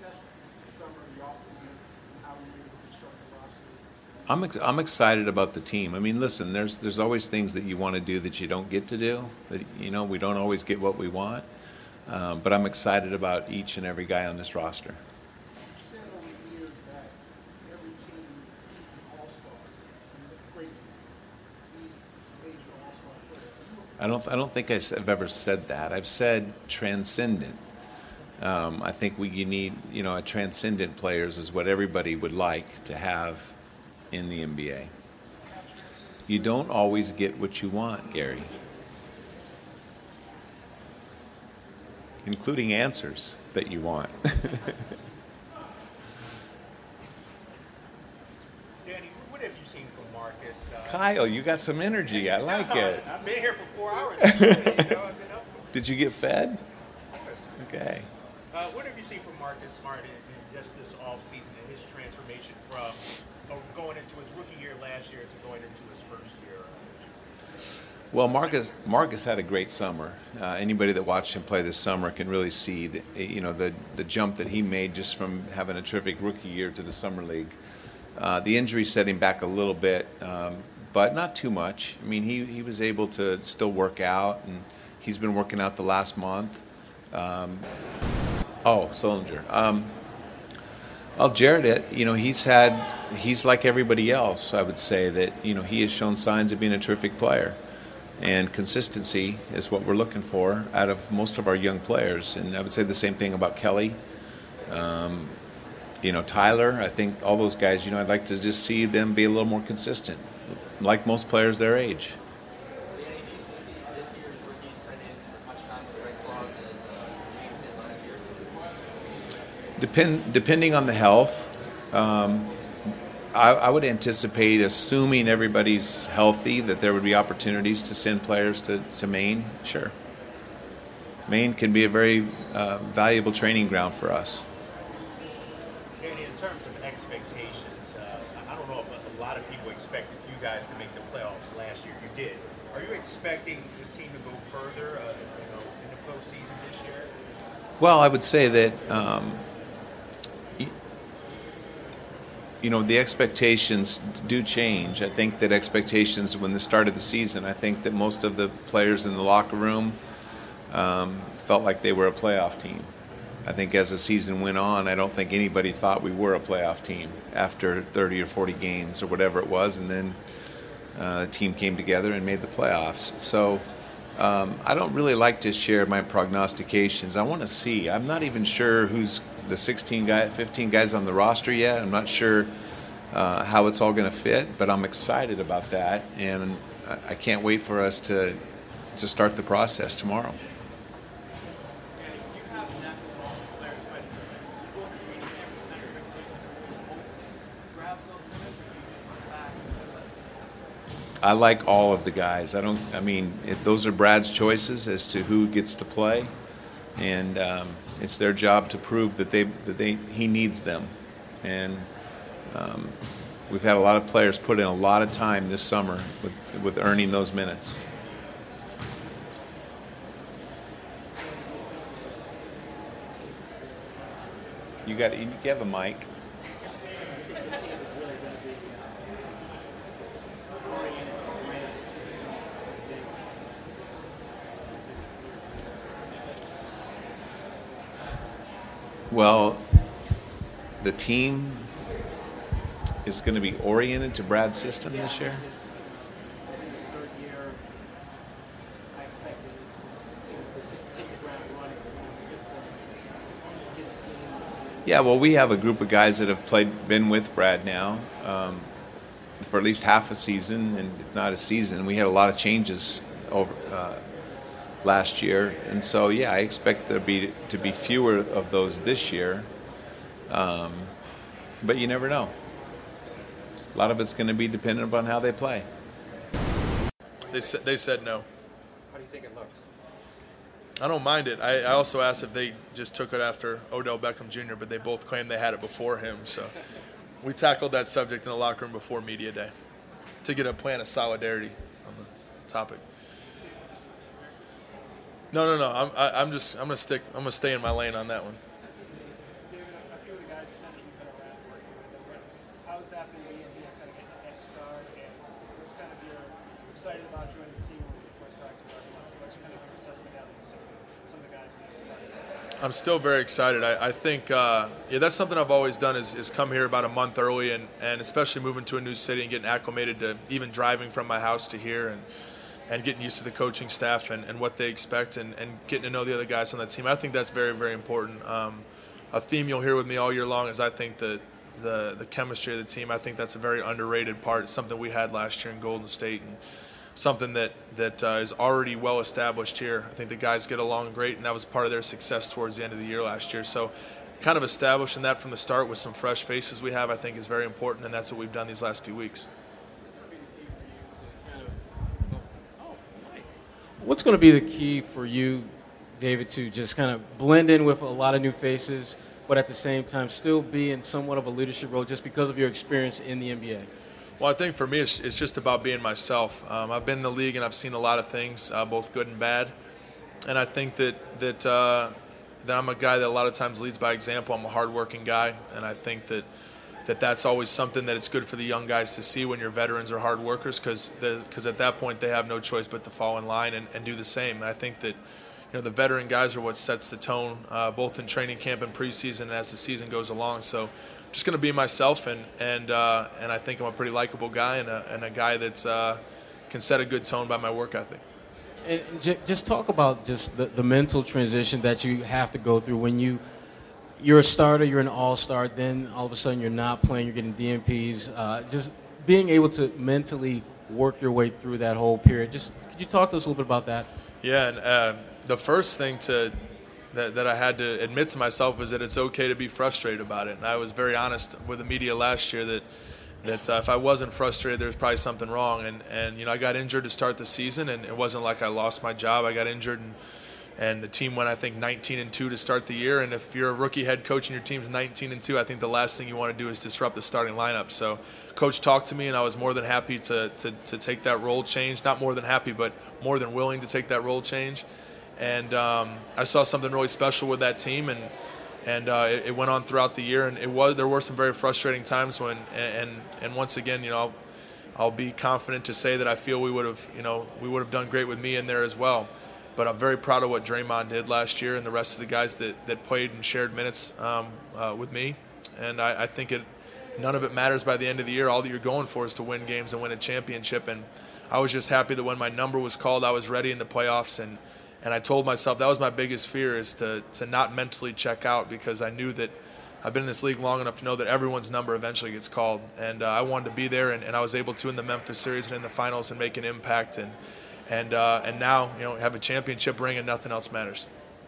I'm ex- I'm excited about the team. I mean, listen. There's there's always things that you want to do that you don't get to do. That you know we don't always get what we want. Um, but I'm excited about each and every guy on this roster. I don't. I don't think I've ever said that. I've said transcendent. Um, I think we you need you know a transcendent players is what everybody would like to have in the N B A. You don't always get what you want, Gary. Including answers that you want. Danny, what have you seen from Marcus? Uh, Kyle, you got some energy. I like it. I've been here for four hours. you know, I've been up. Did you get fed? Of course. Okay. Uh, what have you seen from Marcus Smart in, in just this offseason and his transformation from uh, going into his rookie year last year to going into his first year? Well, Marcus Marcus had a great summer. Uh, anybody that watched him play this summer can really see the, you know the the jump that he made just from having a terrific rookie year to the summer league. Uh, the injury set him back a little bit, um, but not too much. I mean, he he was able to still work out, and he's been working out the last month. Um, oh, Sullinger. Um, well, Jared, you know, he's had he's like everybody else. I would say that you know he has shown signs of being a terrific player. And consistency is what we're looking for out of most of our young players. And I would say the same thing about Kelly. Um, you know, Tyler, I think all those guys, you know, I'd like to just see them be a little more consistent, like most players their age. Depend, depending on the health, um, I, I would anticipate, assuming everybody's healthy, that there would be opportunities to send players to, to Maine. Sure. Maine can be a very uh, valuable training ground for us. Danny, in terms of expectations, uh, I don't know if a lot of people expected you guys to make the playoffs last year. You did. Are you expecting this team to go further uh, you know, in the postseason this year? Well, I would say that um, you know, the expectations do change. I think that expectations when the start of the season, I think that most of the players in the locker room um, felt like they were a playoff team. I think as the season went on, I don't think anybody thought we were a playoff team after thirty or forty games or whatever it was, and then uh, the team came together and made the playoffs. So um, I don't really like to share my prognostications. I want to see. I'm not even sure who's the sixteen guy, fifteen guys on the roster yet. I'm not sure uh, how it's all going to fit, but I'm excited about that, and I can't wait for us to to start the process tomorrow. I like all of the guys. I don't. I mean, it, those are Brad's choices as to who gets to play, and um, it's their job to prove that they that they he needs them. And um, we've had a lot of players put in a lot of time this summer with with earning those minutes. You got you have a mic. Well, the team is going to be oriented to Brad's system this year. Yeah, well, we have a group of guys that have played, been with Brad now um, for at least half a season, and if not a season. We had a lot of changes over uh, last year, and so yeah, I expect there be to be fewer of those this year. Um, but you never know. A lot of it's going to be dependent upon how they play. They said they said no. How do you think it looks? I don't mind it. I, I also asked if they just took it after Odell Beckham Junior, but they both claimed they had it before him. So we tackled that subject in the locker room before media day to get a plan of solidarity on the topic. No, no, no. I'm I, I'm just I'm gonna stick. I'm gonna stay in my lane on that one. David, a few of the guys you said that you've been around working with them. How's that been being here, kind of getting a head start, and what's kind of your excited about joining the team when you first talked to us? What's kind of your assessment out of some of the, some of the guys that you've talked about? I'm still very excited. I, I think uh, yeah, that's something I've always done is, is come here about a month early, and, and especially moving to a new city and getting acclimated to even driving from my house to here, and and getting used to the coaching staff and, and what they expect, and, and getting to know the other guys on the team. I think that's very, very important. Um, a theme you'll hear with me all year long is I think that the the chemistry of the team, I think that's a very underrated part. It's something we had last year in Golden State, and something that, that uh, is already well established here. I think the guys get along great, and that was part of their success towards the end of the year last year. So kind of establishing that from the start with some fresh faces we have, I think is very important, and that's what we've done these last few weeks. What's going to be the key for you, David, to just kind of blend in with a lot of new faces, but at the same time still be in somewhat of a leadership role just because of your experience in the N B A? Well, I think for me, it's, it's just about being myself. Um, I've been in the league and I've seen a lot of things, uh, both good and bad. And I think that that uh, that I'm a guy that a lot of times leads by example. I'm a hardworking guy, and I think that that that's always something that it's good for the young guys to see when your veterans are hard workers, because because at that point they have no choice but to fall in line and, and do the same. And I think that you know the veteran guys are what sets the tone, uh, both in training camp and preseason and as the season goes along. So I'm just going to be myself, and and uh, and I think I'm a pretty likable guy and a, and a guy that uh, can set a good tone by my work ethic. And j- just talk about just the, the mental transition that you have to go through when you you're a starter, you're an all-star, then all of a sudden you're not playing, you're getting D N Ps. Uh, just being able to mentally work your way through that whole period. Just could you talk to us a little bit about that? Yeah, and uh, the first thing to that, that I had to admit to myself was that it's okay to be frustrated about it. And I was very honest with the media last year that that uh, if I wasn't frustrated, there's probably something wrong. And, and, you know, I got injured to start the season, and it wasn't like I lost my job. I got injured, and, and the team went, I think, nineteen and two to start the year. And if you're a rookie head coach and your team's nineteen and two, I think the last thing you want to do is disrupt the starting lineup. So Coach talked to me, and I was more than happy to, to, to take that role change. Not more than happy, but more than willing to take that role change. And um, I saw something really special with that team, and And uh, it, it went on throughout the year, and it was there were some very frustrating times when, and and once again, you know, I'll, I'll be confident to say that I feel we would have, you know, we would have done great with me in there as well. But I'm very proud of what Draymond did last year, and the rest of the guys that, that played and shared minutes um, uh, with me. And I, I think it, none of it matters by the end of the year. All that you're going for is to win games and win a championship. And I was just happy that when my number was called, I was ready in the playoffs. And And I told myself that was my biggest fear, is to, to not mentally check out, because I knew that I've been in this league long enough to know that everyone's number eventually gets called. And uh, I wanted to be there, and, and I was able to in the Memphis series and in the finals and make an impact. And and uh, and now, you know, have a championship ring and nothing else matters.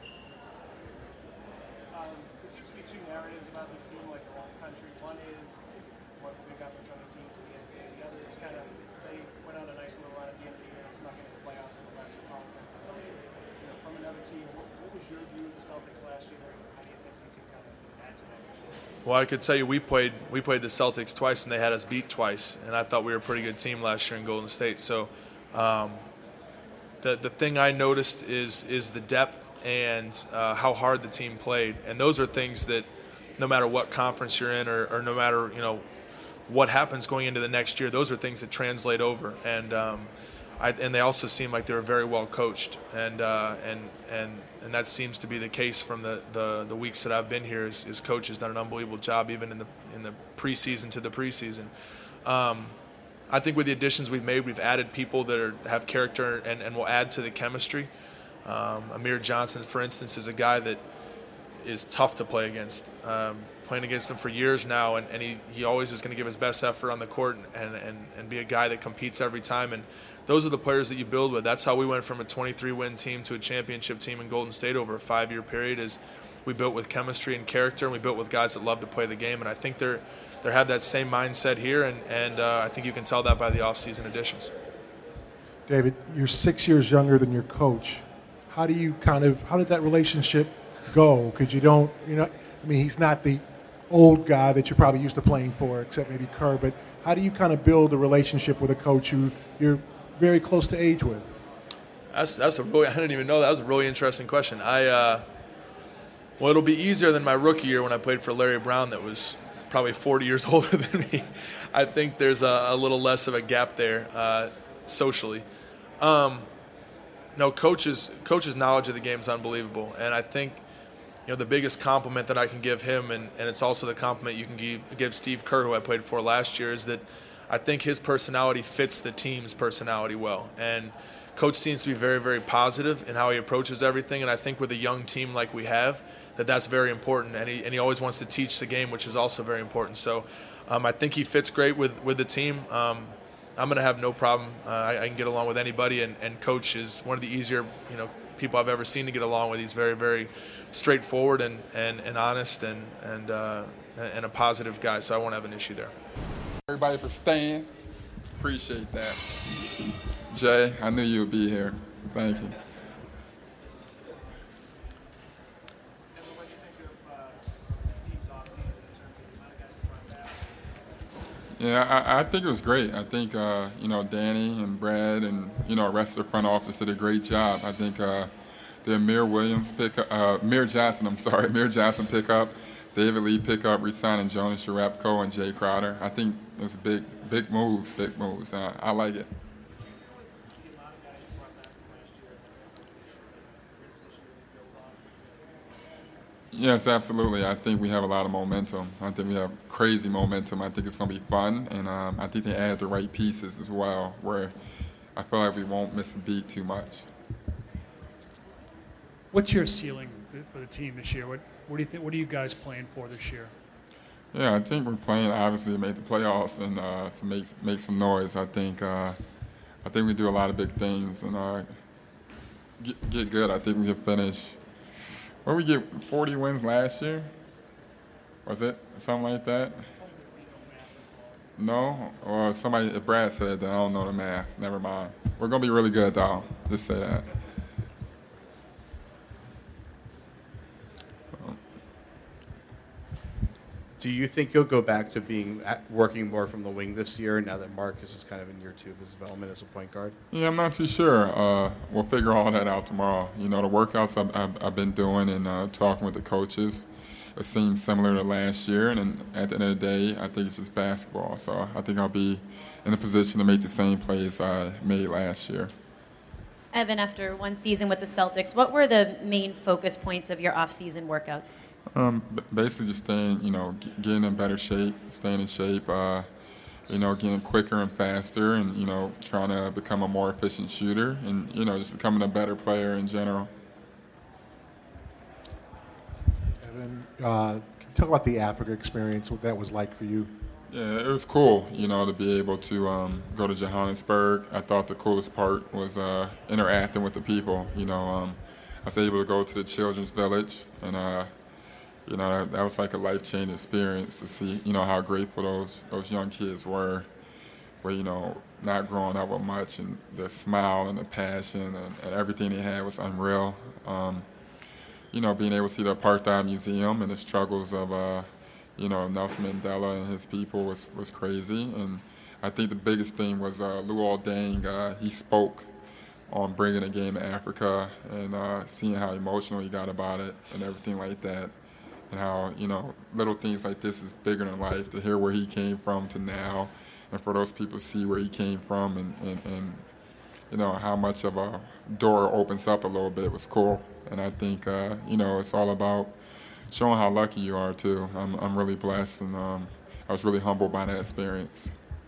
Um, there seems to be two narratives about this team, like around the country. One is it's one of the big up-and-coming teams in the N B A. The other is kind of they went on a nice little run at the end of the year and snuck into the playoffs in the Western Conference. As somebody, you know, from another team, what, what was your view of the Celtics last year, and how do you think you can kind of add to that this year? Well, I could tell you we played we played the Celtics twice, and they had us beat twice. And I thought we were a pretty good team last year in Golden State. So um, the the thing I noticed is is the depth and uh, how hard the team played. And those are things that no matter what conference you're in, or, or no matter, you know, what happens going into the next year, those are things that translate over. And um, I, and they also seem like they were very well coached. And uh, and and and that seems to be the case from the, the, the weeks that I've been here. Is, is coach has done an unbelievable job, even in the in the preseason to the preseason. Um, I think with the additions we've made, we've added people that are, have character and, and will add to the chemistry. Um, Amir Johnson, for instance, is a guy that is tough to play against. Um, playing against him for years now, and, and he, he always is going to give his best effort on the court and, and, and be a guy that competes every time. And those are the players that you build with. That's how we went from a twenty-three win team to a championship team in Golden State over a five-year period. Is we built with chemistry and character, and we built with guys that love to play the game. And I think they're they have that same mindset here, and, and uh, I think you can tell that by the offseason additions. David, you're six years younger than your coach. How do you kind of how does that relationship go? Because you don't, you know, I mean, he's not the old guy that you're probably used to playing for, except maybe Kerr. But how do you kind of build a relationship with a coach who you're very close to age with? That's that's a really I didn't even know that. That was a really interesting question. I uh, well, it'll be easier than my rookie year when I played for Larry Brown, that was probably forty years older than me. I think there's a, a little less of a gap there uh, socially. Um, no, coach's coach's knowledge of the game is unbelievable, and I think, you know, the biggest compliment that I can give him, and, and it's also the compliment you can give, give Steve Kerr, who I played for last year, is that I think his personality fits the team's personality well. And Coach seems to be very, very positive in how he approaches everything, and I think with a young team like we have, that that's very important. And he and he always wants to teach the game, which is also very important. So um, I think he fits great with, with the team. Um, I'm going to have no problem. Uh, I, I can get along with anybody, and, and Coach is one of the easier, you know, people I've ever seen to get along with. He's very, very straightforward and, and, and honest and and uh, and a positive guy, so I won't have an issue there. Everybody for staying. Appreciate that. Jay, I knew you'd be here. Thank you. Yeah, I, I think it was great. I think, uh, you know, Danny and Brad and, you know, the rest of the front office did a great job. I think uh, the Amir Williams pick up, uh, Amir Johnson, I'm sorry, Amir Johnson pick up, David Lee pick up, re-signing Jonas Jerebko and Jay Crowder. I think it was big, big moves, big moves. Uh, I like it. Yes, absolutely. I think we have a lot of momentum. I think we have crazy momentum. I think it's going to be fun, and um, I think they add the right pieces as well, where I feel like we won't miss a beat too much. What's your ceiling for the team this year? What, what do you think? What are you guys playing for this year? Yeah, I think we're playing obviously to make the playoffs and uh, to make make some noise. I think uh, I think we do a lot of big things and uh, get, get good. I think we can finish. What did we get forty wins last year? Was it something like that? No? Well, somebody, if Brad said that, I don't know the math. Never mind. We're going to be really good, though. Just say that. Do you think you'll go back to being at, working more from the wing this year now that Marcus is kind of in year two of his development as a point guard? Yeah, I'm not too sure. Uh, we'll figure all that out tomorrow. You know, the workouts I've, I've, I've been doing and uh, talking with the coaches, it seems similar to last year. And then at the end of the day, I think it's just basketball. So I think I'll be in a position to make the same plays I made last year. Evan, after one season with the Celtics, what were the main focus points of your off-season workouts? Um, basically just staying, you know, getting in better shape, staying in shape, uh, you know, getting quicker and faster and, you know, trying to become a more efficient shooter and, you know, just becoming a better player in general. Evan, uh, can you talk about the Africa experience, what that was like for you? Yeah, it was cool, you know, to be able to um, go to Johannesburg. I thought the coolest part was uh, interacting with the people, you know. Um, I was able to go to the Children's Village and, uh, you know, that, that was like a life-changing experience to see, you know, how grateful those those young kids were, where, you know, not growing up with much, and the smile and the passion and, and everything they had was unreal. Um, you know, being able to see the Apartheid Museum and the struggles of, uh, you know, Nelson Mandela and his people was, was crazy. And I think the biggest thing was uh, Luol Deng. Uh, he spoke on bringing a game to Africa and uh, seeing how emotional he got about it and everything like that. And how, you know, little things like this is bigger than life, to hear where he came from to now, and for those people to see where he came from and, and, and you know, how much of a door opens up a little bit was cool. And I think, uh, you know, it's all about showing how lucky you are, too. I'm, I'm really blessed, and um, I was really humbled by that experience.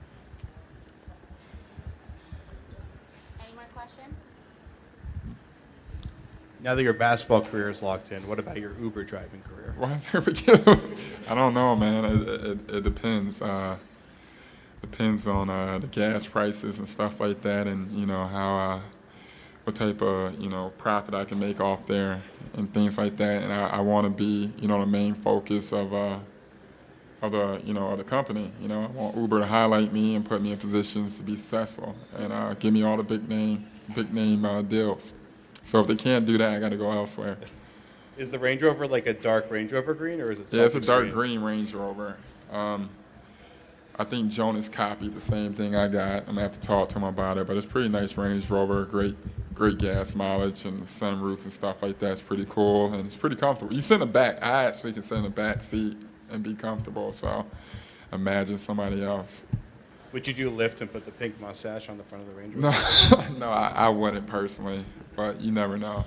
Any more questions? Now that your basketball career is locked in, what about your Uber driving career? Why is there a I don't know, man. It, it, it depends. Uh, depends on uh, the gas prices and stuff like that, and you know how, uh, what type of you know profit I can make off there and things like that. And I, I want to be, you know, the main focus of uh, of the you know of the company. You know, I want Uber to highlight me and put me in positions to be successful and uh, give me all the big name big name uh, deals. So if they can't do that, I got to go elsewhere. Is the Range Rover like a dark Range Rover green, or is it? Yeah, it's a dark green? green Range Rover. Um, I think Jonas copied the same thing I got. I'm gonna have to talk to him about it, but it's a pretty nice Range Rover. Great, great gas mileage and the sunroof and stuff like that. It's pretty cool and it's pretty comfortable. You sit in the back. I actually can sit in the back seat and be comfortable. So imagine somebody else. Would you do a lift and put the pink mustache on the front of the Range Rover? No, no, I, I wouldn't personally, but you never know.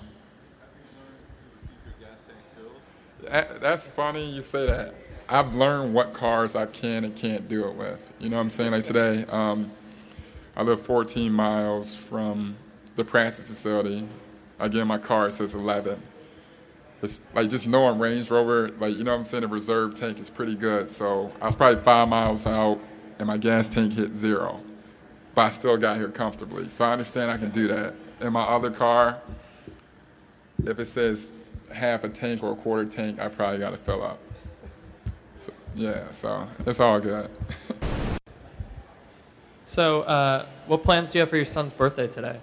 That, that's funny you say that. I've learned what cars I can and can't do it with. You know what I'm saying? Like today, um, I live fourteen miles from the practice facility. I get in my car, it says eleven. It's like just knowing Range Rover, like, you know what I'm saying, the reserve tank is pretty good. So I was probably five miles out and my gas tank hit zero, but I still got here comfortably. So I understand I can do that. In my other car, if it says half a tank or a quarter tank, I probably got to fill up. So, yeah, so it's all good. So, uh, what plans do you have for your son's birthday today?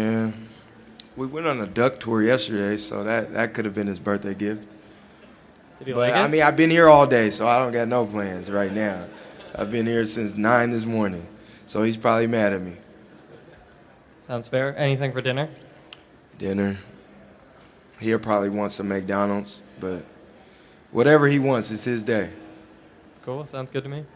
Man, we went on a duck tour yesterday, so that, that could have been his birthday gift. Did he but like it? I mean, I've been here all day, so I don't got no plans right now. I've been here since nine this morning, so he's probably mad at me. Sounds fair. Anything for dinner? Dinner. He'll probably want some McDonald's, but whatever he wants, it's his day. Cool. Sounds good to me.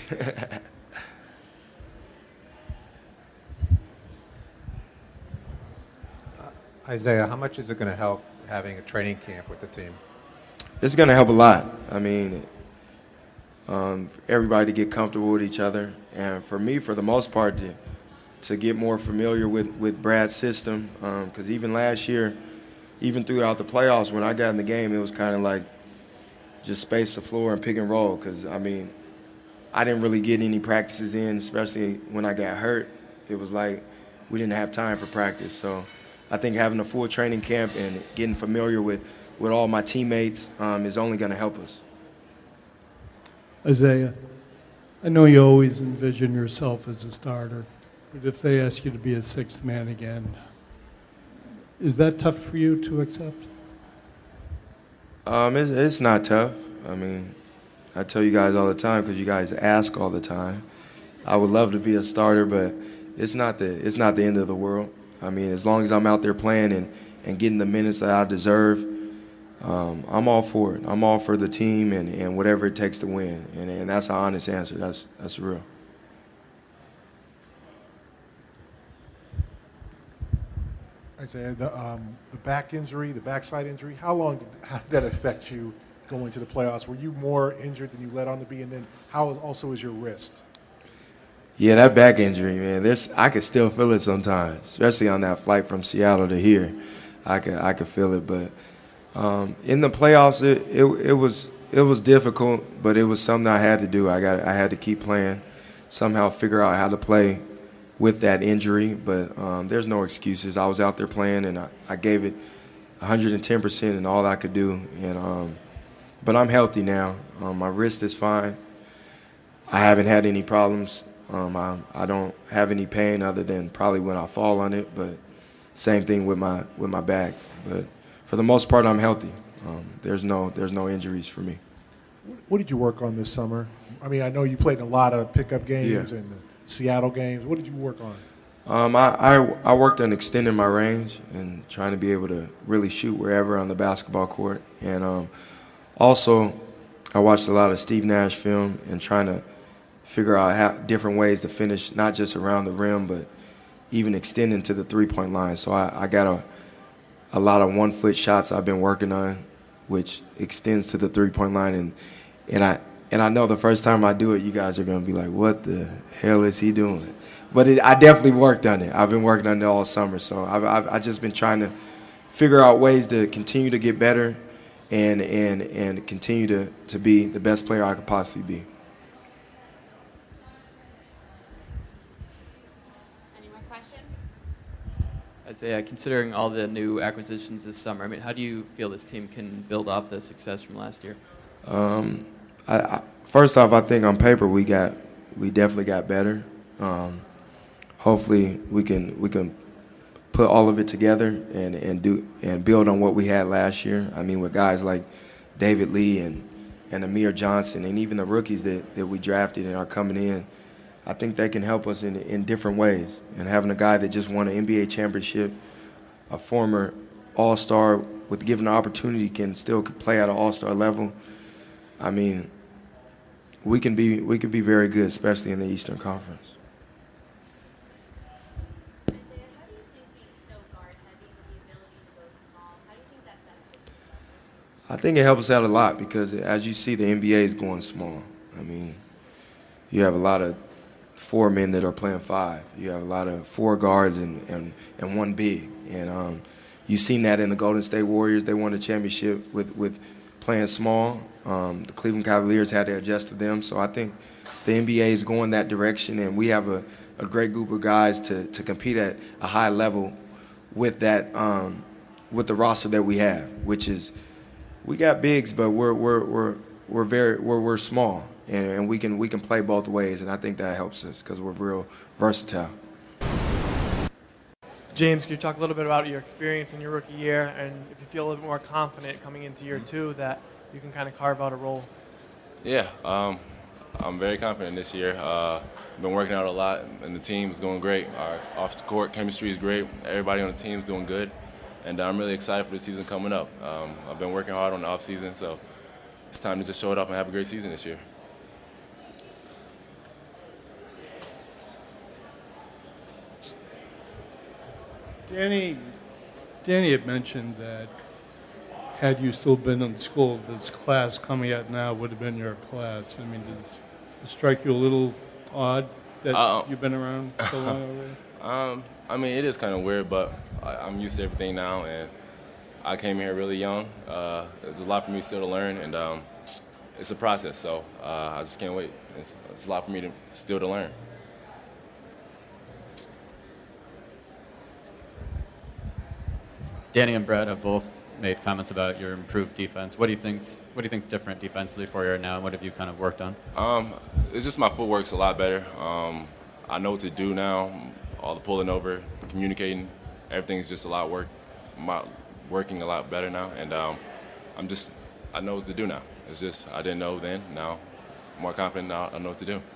Isaiah, how much is it going to help having a training camp with the team? It's going to help a lot. I mean, um, for everybody to get comfortable with each other, and for me, for the most part, to, to get more familiar with, with Brad's system. Because um, even last year, even throughout the playoffs, when I got in the game, it was kind of like just space the floor and pick and roll. Because, I mean, I didn't really get any practices in, especially when I got hurt. It was like we didn't have time for practice. So I think having a full training camp and getting familiar with, with all my teammates um, is only going to help us. Isaiah, I know you always envision yourself as a starter, but if they ask you to be a sixth man again, is that tough for you to accept? Um, it's, it's not tough. I mean, I tell you guys all the time because you guys ask all the time. I would love to be a starter, but it's not the it's not the end of the world. I mean, as long as I'm out there playing and, and getting the minutes that I deserve, um, I'm all for it. I'm all for the team and, and whatever it takes to win. And, and that's an honest answer. That's that's real. Isaiah, the, um, the back injury, the backside injury, how long did, how did that affect you going to the playoffs? Were you more injured than you let on to be? And then how also is your wrist? Yeah, that back injury, man. There's I could still feel it sometimes, especially on that flight from Seattle to here. I could I could feel it, but um, in the playoffs, it, it it was it was difficult, but it was something I had to do. I got I had to keep playing, somehow figure out how to play with that injury. But um, there's no excuses. I was out there playing, and I, I gave it one hundred ten percent and all I could do. And um, but I'm healthy now. Um, my wrist is fine. I haven't had any problems. Um, I, I don't have any pain other than probably when I fall on it, but same thing with my with my back. But for the most part, I'm healthy. Um, there's no there's no injuries for me. What did you work on this summer? I mean, I know you played in a lot of pickup games Yeah. and the Seattle games. What did you work on? Um, I, I I worked on extending my range and trying to be able to really shoot wherever on the basketball court. And um, also, I watched a lot of Steve Nash film and trying to figure out how, different ways to finish, not just around the rim, but even extending to the three-point line. So I, I got a, a lot of one-foot shots I've been working on, which extends to the three-point line. And, and, I, and I know the first time I do it, you guys are going to be like, what the hell is he doing? But it, I definitely worked on it. I've been working on it all summer. So I've, I've, I've just been trying to figure out ways to continue to get better and, and, and continue to, to be the best player I could possibly be. Isaiah, considering all the new acquisitions this summer, I mean, how do you feel this team can build off the success from last year? Um, I, I, first off, I think on paper we got we definitely got better. Um, hopefully, we can we can put all of it together and, and do and build on what we had last year. I mean, with guys like David Lee and and Amir Johnson and even the rookies that, that we drafted and are coming in. I think they can help us in in different ways. And having a guy that just won an N B A championship, a former All-Star with given the opportunity can still play at an All-Star level. I mean, we can be we could be very good, especially in the Eastern Conference. I think it helps out a lot because as you see, the N B A is going small. I mean, you have a lot of four men that are playing five. You have a lot of four guards and, and, and one big. And um, you've seen that in the Golden State Warriors. They won a championship with, with playing small. Um, the Cleveland Cavaliers had to adjust to them. So I think the N B A is going that direction, and we have a, a great group of guys to, to compete at a high level with that um, with the roster that we have, which is we got bigs, but we're we're we're we're very we're we're small. And we can we can play both ways, and I think that helps us because we're real versatile. James, can you talk a little bit about your experience in your rookie year, and if you feel a little bit more confident coming into year two that you can kind of carve out a role? Yeah, um, I'm very confident this year. Uh, been working out a lot, and the team is going great. Our off-the-court chemistry is great. Everybody on the team is doing good, and I'm really excited for the season coming up. Um, I've been working hard on the off-season, so it's time to just show it up and have a great season this year. Danny, Danny had mentioned that had you still been in school, this class coming out now would have been your class. I mean, does it strike you a little odd that Uh, you've been around so long already? Um, I mean, it is kind of weird, but I, I'm used to everything now, and I came here really young. Uh, there's a lot for me still to learn, and um, it's a process, so uh, I just can't wait. It's, it's a lot for me to still to learn. Danny and Brett have both made comments about your improved defense. What do you think's what do you think's different defensively for you right now, and what have you kind of worked on? Um, it's just my footwork's a lot better. Um, I know what to do now. All the pulling over, communicating, everything's just a lot work, my, working a lot better now, and um, I'm just I know what to do now. It's just I didn't know then. Now, I'm more confident now. I know what to do.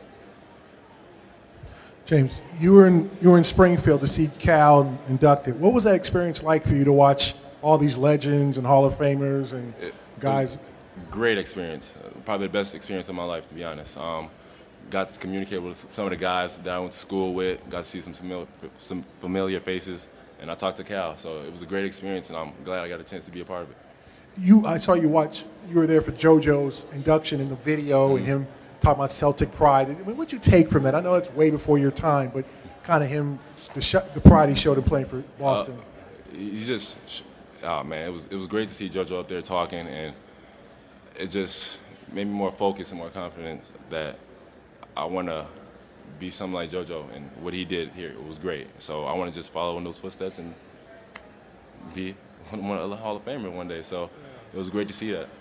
James, you were in you were in Springfield to see Cal inducted. What was that experience like for you to watch all these legends and Hall of Famers and It- guys? Great experience. Uh, Probably the best experience of my life, to be honest. Um, got to communicate with some of the guys that I went to school with. Got to see some familiar, some familiar faces, and I talked to Cal. So it was a great experience, and I'm glad I got a chance to be a part of it. You, I saw you watch. You were there for JoJo's induction in the video, and him talking about Celtic pride. I mean, what'd you take from that? I know it's way before your time, but kind of him, the, sh- the pride he showed in playing for Boston. Uh, he's just, oh man, it was it was great to see JoJo up there talking, and it just made me more focused and more confident that I want to be something like JoJo, and what he did here was great. So I want to just follow in those footsteps and be one of the Hall of Famer one day. So it was great to see that.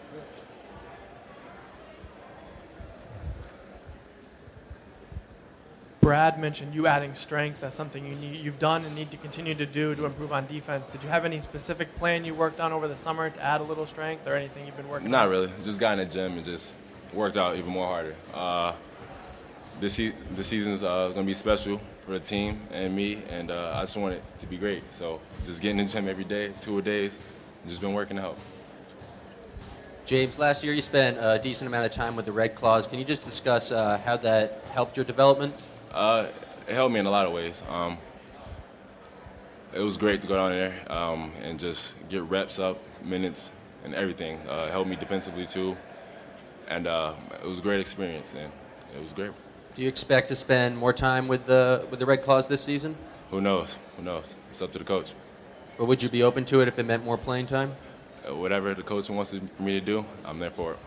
Brad mentioned you adding strength. That's something you need, you've done and need to continue to do to improve on defense. Did you have any specific plan you worked on over the summer to add a little strength, or anything you've been working Not on? really. Just got in the gym and just worked out even more harder. Uh, this se- this season's uh, gonna be special for the team and me, and uh, I just want it to be great. So just getting in the gym every day, two a days, and just been working out. James, last year you spent a decent amount of time with the Red Claws. Can you just discuss uh, how that helped your development? Uh, it helped me in a lot of ways. Um, it was great to go down there um, and just get reps up, minutes, and everything. Uh, it helped me defensively too, and uh, it was a great experience, and it was great. Do you expect to spend more time with the with the Red Claws this season? Who knows? Who knows? It's up to the coach. Or would you be open to it if it meant more playing time? Uh, whatever the coach wants to, for me to do, I'm there for it.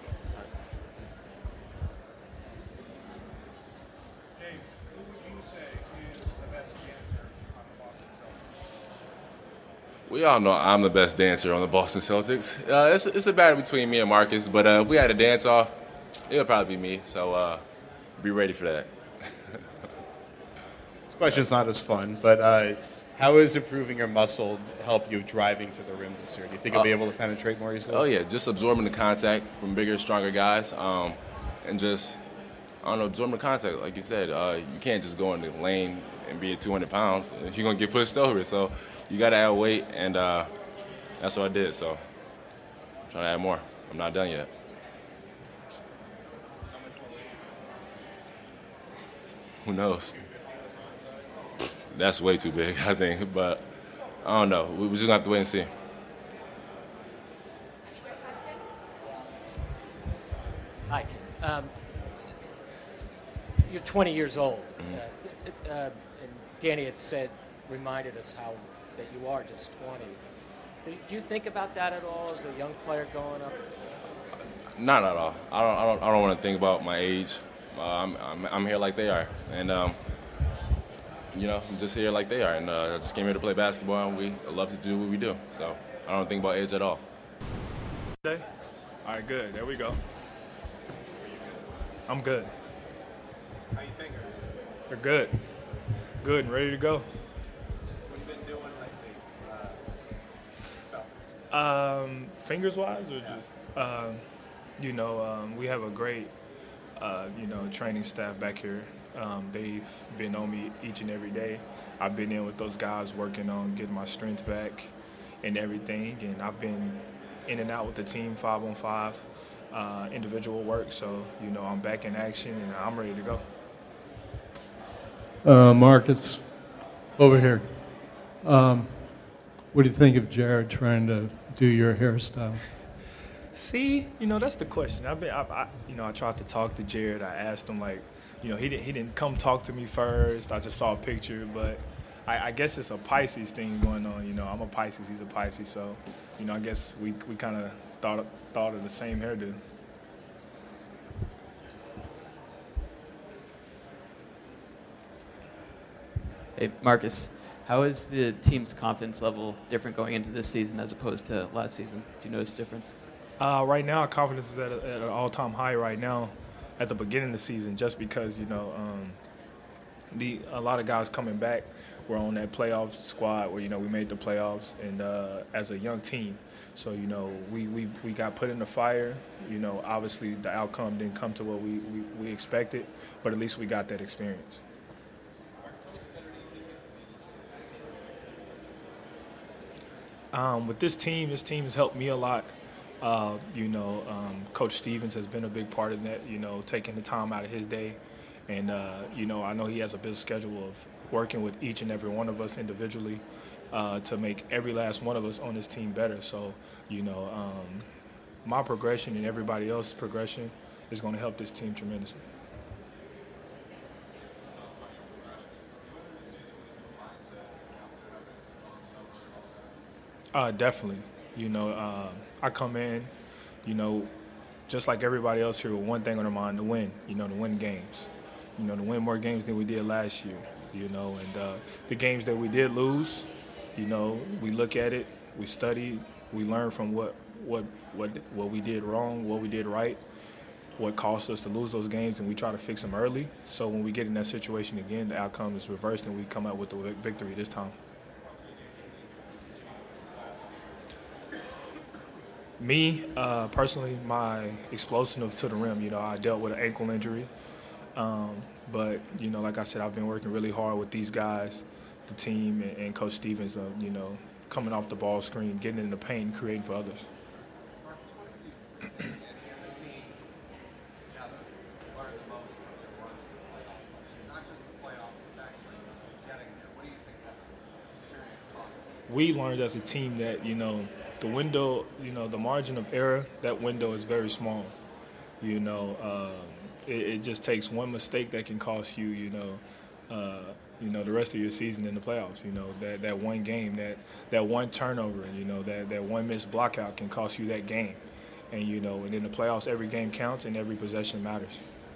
James, who would you say is the best dancer on the Boston Celtics? We all know I'm the best dancer on the Boston Celtics. Uh, it's, it's a battle between me and Marcus, but uh, if we had a dance off, it would probably be me. So uh, be ready for that. This question's not as fun, but uh, how is improving your muscle help you driving to the rim this year? Do you think you'll be able to penetrate more easily? Oh yeah, just absorbing the contact from bigger, stronger guys, um, and just I don't know, absorbing the contact. Like you said, uh, you can't just go in the lane and be at two hundred pounds. You're gonna get pushed over. So you gotta add weight, and uh, that's what I did. So I'm trying to add more. I'm not done yet. Who knows? That's way too big, I think. But I don't know. We- We're just gonna have to wait and see. Hi. Um, you're twenty years old. Mm-hmm. Uh, uh, and Danny had said, reminded us how that you are just twenty. Do, do you think about that at all as a young player growing up? Not at all. I don't. I don't. I don't want to think about my age. Uh, I'm, I'm. I'm here like they are, and um, you know, I'm just here like they are, and uh, I just came here to play basketball, and we love to do what we do. So I don't think about age at all. Okay. All right, good. There we go. I'm good. How you fingers? They're good. Good and ready to go. What have you been doing lately? Uh, Celtics? Um, fingers wise or just um, you know, um, we have a great, uh, you know, training staff back here. Um, they've been on me each and every day. I've been in with those guys working on getting my strength back and everything, and I've been in and out with the team five on five, uh, individual work. So, you know, I'm back in action and I'm ready to go. Uh, Marcus, over here. Um, what do you think of Jared trying to do your hairstyle? See, you know, that's the question. I've been, I, I, you know, I tried to talk to Jared. I asked him, like, you know, he didn't, he didn't come talk to me first. I just saw a picture, but I, I guess it's a Pisces thing going on. You know, I'm a Pisces, he's a Pisces, so, you know, I guess we, we kind of thought thought of the same hairdo. Hey, Marcus, how is the team's confidence level different going into this season as opposed to last season? Do you notice a difference? Uh, right now, confidence is at, a, at an all-time high right now at the beginning of the season, just because, you know, um, the a lot of guys coming back were on that playoff squad where, you know, we made the playoffs and uh, as a young team. So, you know, we, we, we got put in the fire. You know, obviously the outcome didn't come to what we, we, we expected, but at least we got that experience. Um, with this team, this team has helped me a lot. Uh, you know, um, Coach Stevens has been a big part of that, you know, taking the time out of his day. And, uh, you know, I know he has a busy schedule of working with each and every one of us individually uh, to make every last one of us on this team better. So, you know, um, my progression and everybody else's progression is going to help this team tremendously. Uh, definitely. You know, uh, I come in, you know, just like everybody else here with one thing on our mind, to win, you know, to win games. You know, to win more games than we did last year, you know. And uh, the games that we did lose, you know, we look at it, we study, we learn from what, what, what, what we did wrong, what we did right, what caused us to lose those games, and we try to fix them early. So when we get in that situation again, the outcome is reversed and we come out with the victory this time. Me, uh, personally, my explosiveness to the rim, you know, I dealt with an ankle injury. Um, but, you know, like I said, I've been working really hard with these guys, the team, and, and Coach Stevens, uh, you know, coming off the ball screen, getting in the paint, and creating for others. We learned as a team that, you know, the window, you know, the margin of error, that window is very small. You know, um, it, it just takes one mistake that can cost you, you know, uh, you know, the rest of your season in the playoffs. You know, that, that one game, that, that one turnover, you know, that, that one missed blockout can cost you that game. And, you know, and in the playoffs, every game counts and every possession matters.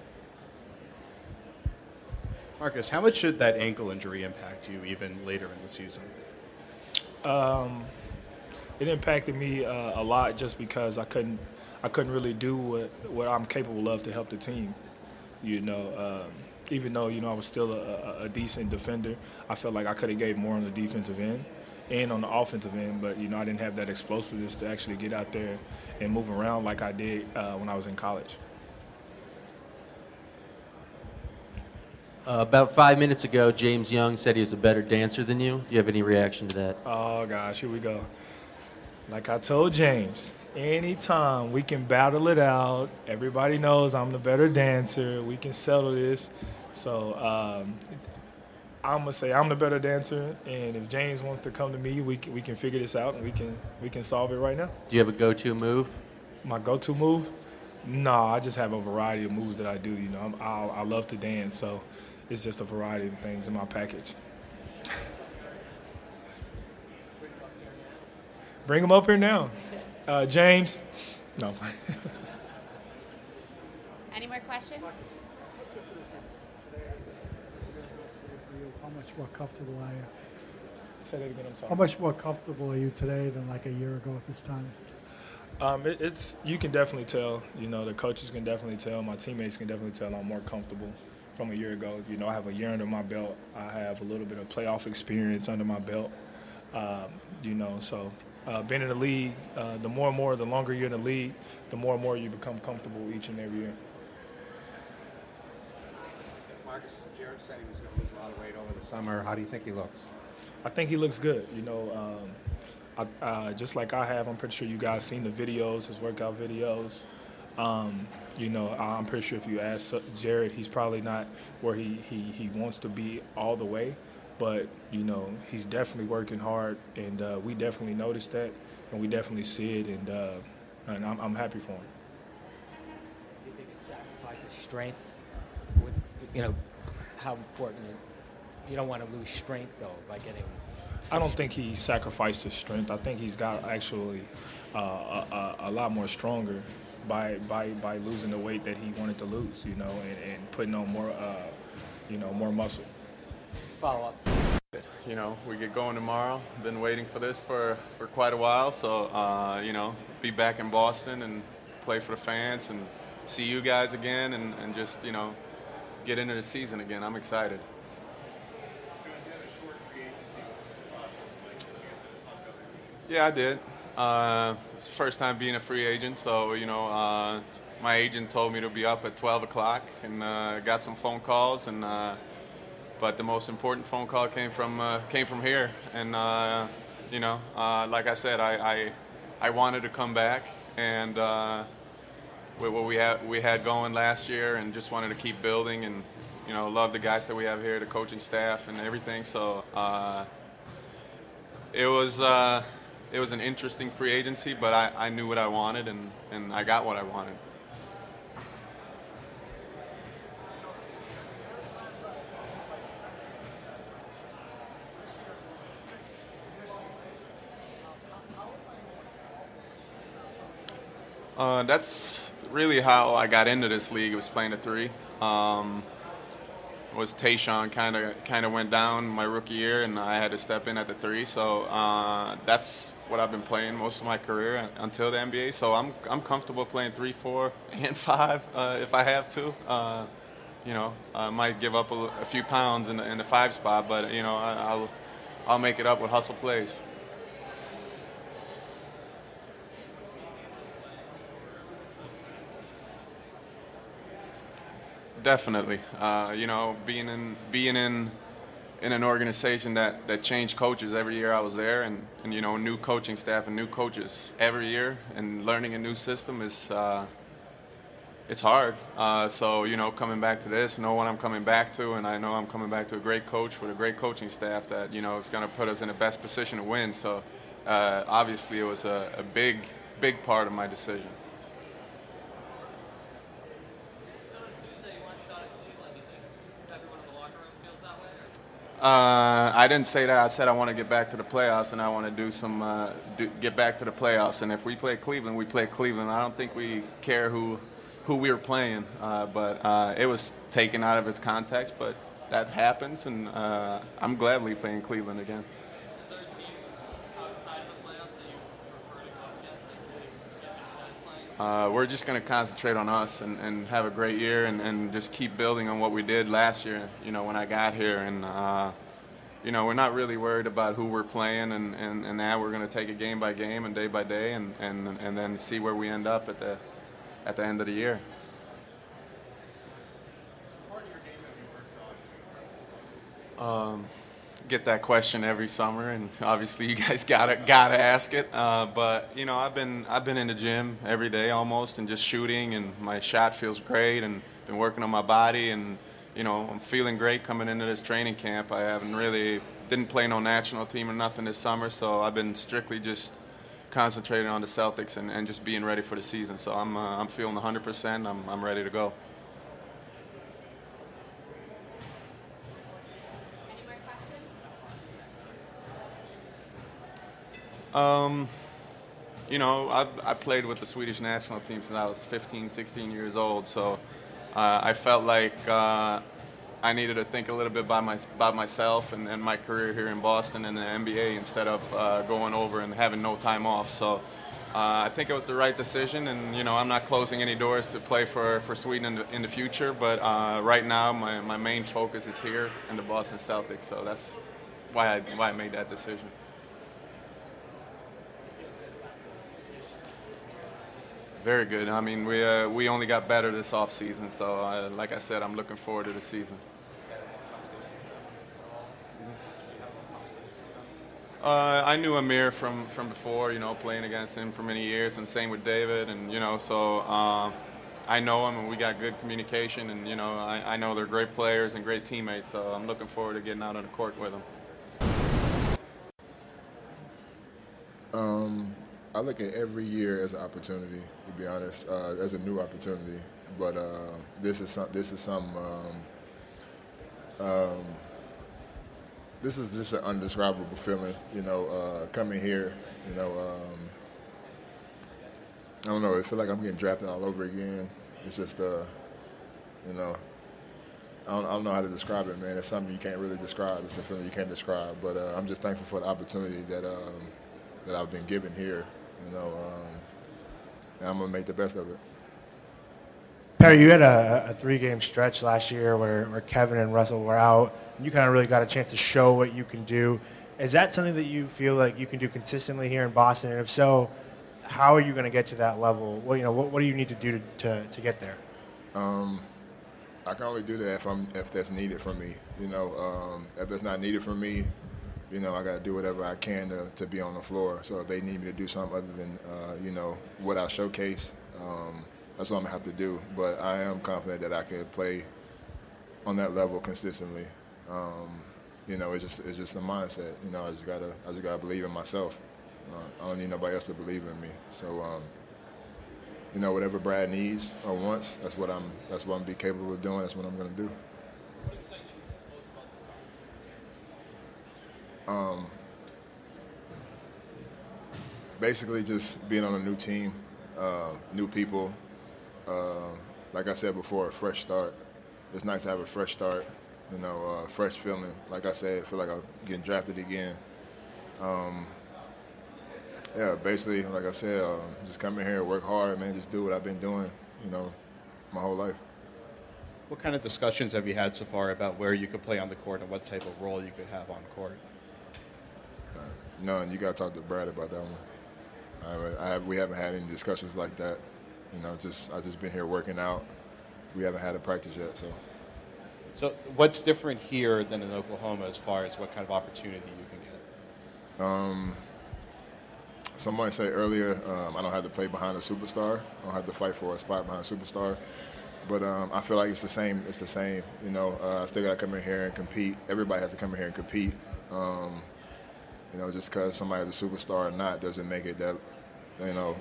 Marcus, how much should that ankle injury impact you even later in the season? Um, it impacted me uh, a lot just because I couldn't I couldn't really do what, what I'm capable of to help the team. You know, um, even though, you know, I was still a, a decent defender, I felt like I could have gave more on the defensive end and on the offensive end, but, you know, I didn't have that explosiveness to actually get out there and move around like I did uh, when I was in college. Uh, about five minutes ago, James Young said he was a better dancer than you. Do you have any reaction to that? Oh, gosh, here we go. Like I told James, anytime we can battle it out, everybody knows I'm the better dancer, we can settle this. So um, I'm going to say I'm the better dancer, and if James wants to come to me, we can, we can figure this out, and we can we can solve it right now. Do you have a go-to move? My go-to move? No, I just have a variety of moves that I do. You know, I'm, I, I love to dance, so it's just a variety of things in my package. Bring him up here now. Uh, James. No. Any more questions? How much more comfortable are you? Say that again, I'm sorry. How much more comfortable are you today than like a year ago at this time? Um, it, it's you can definitely tell. You know, the coaches can definitely tell. My teammates can definitely tell I'm more comfortable from a year ago. You know, I have a year under my belt. I have a little bit of playoff experience under my belt. Um, you know, so uh, being in the league, uh, the more and more, the longer you're in the league, the more and more you become comfortable each and every year. Marcus, Jared said he was going to lose a lot of weight over the summer. How do you think he looks? I think he looks good. You know, um, I, uh, just like I have, I'm pretty sure you guys seen the videos, his workout videos. Um, you know, I'm pretty sure if you ask Jared, he's probably not where he, he, he wants to be all the way. But, you know, he's definitely working hard, and uh, we definitely noticed that, and we definitely see it, and, uh, and I'm, I'm happy for him. Do you think it sacrifices strength? With, you know, how important it, you don't want to lose strength, though, by getting... I don't think he sacrificed his strength. I think he's got actually uh, a, a, a lot more stronger by, by, by losing the weight that he wanted to lose, you know, and, and putting on more, uh, you know, more muscle. Follow up. You know, we get going tomorrow. Been waiting for this for, for quite a while. So, uh, you know, be back in Boston and play for the fans and see you guys again and, and just, you know, get into the season again. I'm excited. Yeah, I did. Uh, it's the first time being a free agent, so, you know, uh, my agent told me to be up at twelve o'clock and uh, got some phone calls, and uh, but the most important phone call came from uh, came from here, and uh, you know, uh, like I said, I, I I wanted to come back, and uh, with what we had we had going last year, and just wanted to keep building, and you know, love the guys that we have here, the coaching staff, and everything. So uh, it was. Uh, It was an interesting free agency, but I, I knew what I wanted, and, and I got what I wanted. Uh, that's really how I got into this league. It was playing a three. Um, was Tayshaun kind of kind of went down my rookie year, and I had to step in at the three. So uh, that's what I've been playing most of my career until the N B A. So I'm I'm comfortable playing three, four, and five uh, if I have to. Uh, you know, I might give up a, a few pounds in the, in the five spot, but you know, I, I'll I'll make it up with hustle plays. Definitely. Uh, you know, being in being in in an organization that, that changed coaches every year I was there, and, and you know, new coaching staff and new coaches every year, and learning a new system is uh, it's hard. Uh, so you know, coming back to this, know what I'm coming back to, and I know I'm coming back to a great coach with a great coaching staff that you know is going to put us in the best position to win. So uh, obviously, it was a, a big big part of my decision. Uh, I didn't say that. I said I want to get back to the playoffs, and I want to do some uh, do, get back to the playoffs. And if we play Cleveland, we play Cleveland. I don't think we care who who we were playing, uh, but uh, it was taken out of its context. But that happens, and uh, I'm gladly playing Cleveland again. Is there a team outside of the playoffs that you prefer to go against, like get you guys playing? Uh, we're just going to concentrate on us and, and have a great year, and, and just keep building on what we did last year, you know, when I got here. And, uh, you know, we're not really worried about who we're playing and, and, and that. We're going to take it game by game and day by day, and, and, and then see where we end up at the, at the end of the year. Um, get that question every summer, and obviously you guys gotta gotta ask it. Uh, but you know, I've been I've been in the gym every day almost, and just shooting, and my shot feels great, and been working on my body, and you know, I'm feeling great coming into this training camp. I haven't really didn't play no national team or nothing this summer, so I've been strictly just concentrating on the Celtics and, and just being ready for the season. So I'm uh, I'm feeling one hundred percent. I'm I'm ready to go. Um, you know, I've, I played with the Swedish national team since I was fifteen, sixteen years old, so uh, I felt like uh, I needed to think a little bit about, my, about myself and, and my career here in Boston and the N B A instead of uh, going over and having no time off. So uh, I think it was the right decision, and, you know, I'm not closing any doors to play for, for Sweden in the, in the future, but uh, right now my, my main focus is here in the Boston Celtics, so that's why I, why I made that decision. Very good. I mean, we uh, we only got better this off season. So, uh, like I said, I'm looking forward to the season. Uh, I knew Amir from, from before, you know, playing against him for many years, and same with David, and you know, so uh, I know him, and we got good communication, and you know, I, I know they're great players and great teammates, so I'm looking forward to getting out on the court with them. Um, I look at every year as an opportunity, to be honest, uh, as a new opportunity. But uh, this is some, this is some, um, um, this is just an undescribable feeling. You know, uh, coming here, you know, um, I don't know. I feel like I'm getting drafted all over again. It's just, uh, you know, I don't, I don't know how to describe it, man. It's something you can't really describe. It's a feeling you can't describe. But uh, I'm just thankful for the opportunity that um, that I've been given here. You know, um, and I'm gonna make the best of it. Perry, you had a, a three-game stretch last year where, where Kevin and Russell were out, and you kind of really got a chance to show what you can do. Is that something that you feel like you can do consistently here in Boston? And if so, how are you going to get to that level? What, you know, what, what do you need to do to, to, to get there? Um, I can only do that if I'm if that's needed from me. You know, um, if it's not needed from me, you know, I got to do whatever I can to, to be on the floor. So if they need me to do something other than, uh, you know, what I showcase, um, that's what I'm going to have to do. But I am confident that I can play on that level consistently. Um, you know, it's just it's just a mindset. You know, I just gotta I just gotta believe in myself. Uh, I don't need nobody else to believe in me. So, um, you know, whatever Brad needs or wants, that's what I'm that's what I'm be capable of doing. That's what I'm gonna do. Um, basically, just being on a new team, uh, new people. Uh, like I said before, a fresh start. It's nice to have a fresh start, you know, uh, fresh feeling. Like I said, I feel like I'm getting drafted again. Um, yeah, basically, like I said, uh, just come in here, work hard, man, just do what I've been doing, you know, my whole life. What kind of discussions have you had so far about where you could play on the court and what type of role you could have on court? Uh, none. You got to talk to Brad about that one. I, I have, we haven't had any discussions like that. You know, just I've just been here working out. We haven't had a practice yet, so. So what's different here than in Oklahoma as far as what kind of opportunity you can get? Um, someone said earlier, um, I don't have to play behind a superstar. I don't have to fight for a spot behind a superstar. But um, I feel like it's the same. It's the same. You know, uh, I still got to come in here and compete. Everybody has to come in here and compete. Um, you know, just because somebody's a superstar or not doesn't make it that, you know,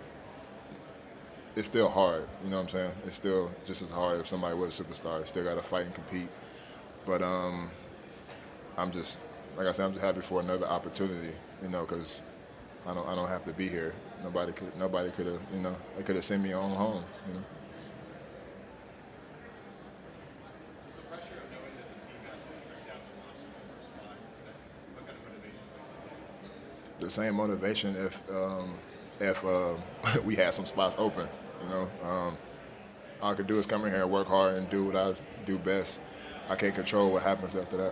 it's still hard, you know what I'm saying? It's still just as hard if somebody was a superstar. Still got to fight and compete. But um, I'm just, like I said, I'm just happy for another opportunity, you know, because I don't, I don't have to be here. Nobody could, nobody could have, you know, they could have sent me on home, you know. The same motivation if um, if uh, we had some spots open. You know, um, all I could do is come in here and work hard and do what I do best. I can't control what happens after that.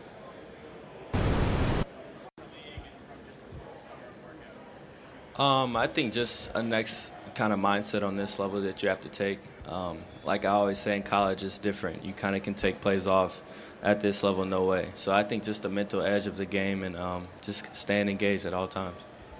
Um, I think just a next kind of mindset on this level that you have to take. Um, like I always say in college, it's different. You kind of can take plays off. At this level, no way. So I think just the mental edge of the game and um, just staying engaged at all times.